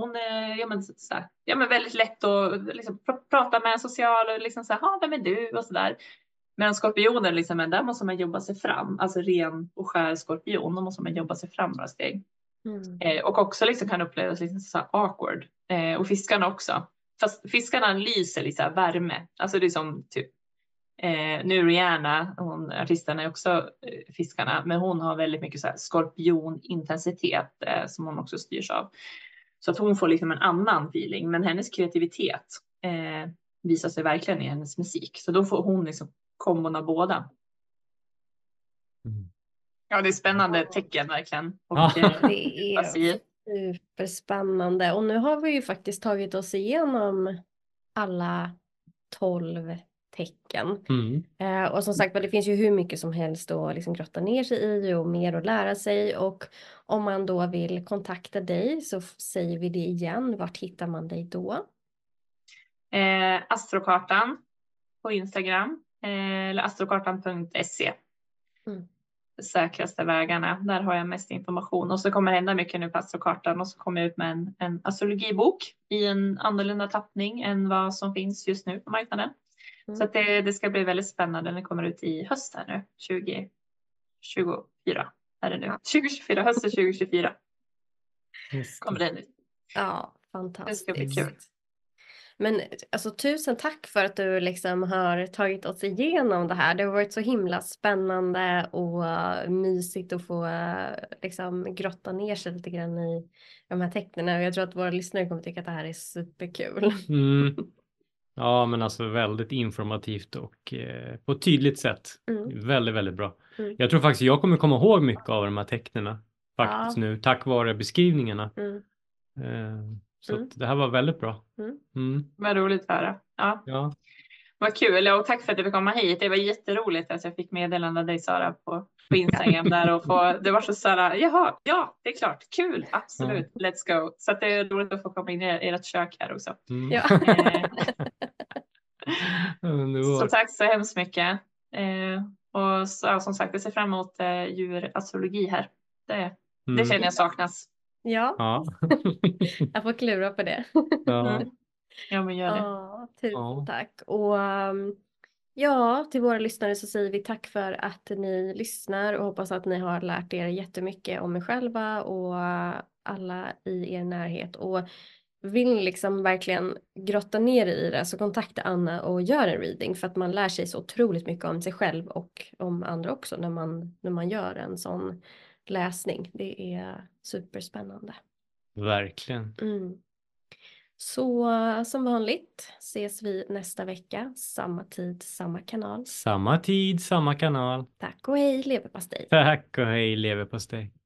men väldigt lätt att liksom prata med, social och liksom så här, vem är du och så där. Men skorpioner liksom, där måste man jobba sig fram, alltså ren och skär skorpion, då måste man jobba sig fram några steg. Och också liksom kan upplevas liksom så här awkward, och fiskarna också, fast fiskarna lyser lite så här värme, alltså det är som typ nu Rihanna, artisten är också fiskarna, men hon har väldigt mycket så här skorpionintensitet som hon också styrs av. Så att hon får liksom en annan feeling, men hennes kreativitet visar sig verkligen i hennes musik. Så då får hon liksom kombon av båda. Ja, det är spännande tecken verkligen. Och, det är superspännande. Och nu har vi ju faktiskt tagit oss igenom alla 12 tecken. Och som sagt, det finns ju hur mycket som helst att liksom grotta ner sig i och mer att lära sig. Och om man då vill kontakta dig så säger vi det igen. Vart hittar man dig då? Astrokartan på Instagram eller astrokartan.se. Säkraste vägarna, där har jag mest information, och så kommer det hända mycket nu på astrokartan, och så kommer jag ut med en astrologibok i en annorlunda tappning än vad som finns just nu på marknaden. Så att det ska bli väldigt spännande. Den kommer ut i höst här nu, 2024 är det nu. 2024, hösten 2024 kommer den ut. Ja, fantastiskt. Det ska bli kul. Men alltså, tusen tack för att du liksom har tagit oss igenom det här. Det har varit så himla spännande och mysigt att få liksom grotta ner sig lite grann i de här tecknen. Och jag tror att våra lyssnare kommer tycka att det här är superkul. Ja, men alltså väldigt informativt och på ett tydligt sätt. Väldigt, väldigt bra. Jag tror faktiskt jag kommer komma ihåg mycket av de här tecknena faktiskt nu, tack vare beskrivningarna. Så att det här var väldigt bra. Vad roligt att höra. Ja. Vad kul, och tack för att du fick komma hit. Det var jätteroligt att jag fick meddelande av dig, Sara, på Instagram där, och det var så här, jaha, ja, det är klart, kul, absolut, let's go. Så att det är roligt att få komma in i ert kök här också. Ja. Så tack så hemskt mycket. Och så, som sagt, jag ser fram emot djurastrologi här. Det känner jag saknas. Ja, Ja. jag får klura på det. Ja. Mm. Ja, men gör det. Ja, tusen Ja. tack. Och ja, till våra lyssnare så säger vi tack för att ni lyssnar och hoppas att ni har lärt er jättemycket om er själva och alla i er närhet. Och vill ni liksom verkligen grotta ner i det så kontakta Anna och gör en reading för att man lär sig så otroligt mycket om sig själv och om andra också när man gör en sån läsning. Det är superspännande. Verkligen. Så som vanligt ses vi nästa vecka. Samma tid, samma kanal. Samma tid, samma kanal. Tack och hej leverpastej. Tack och hej leverpastej.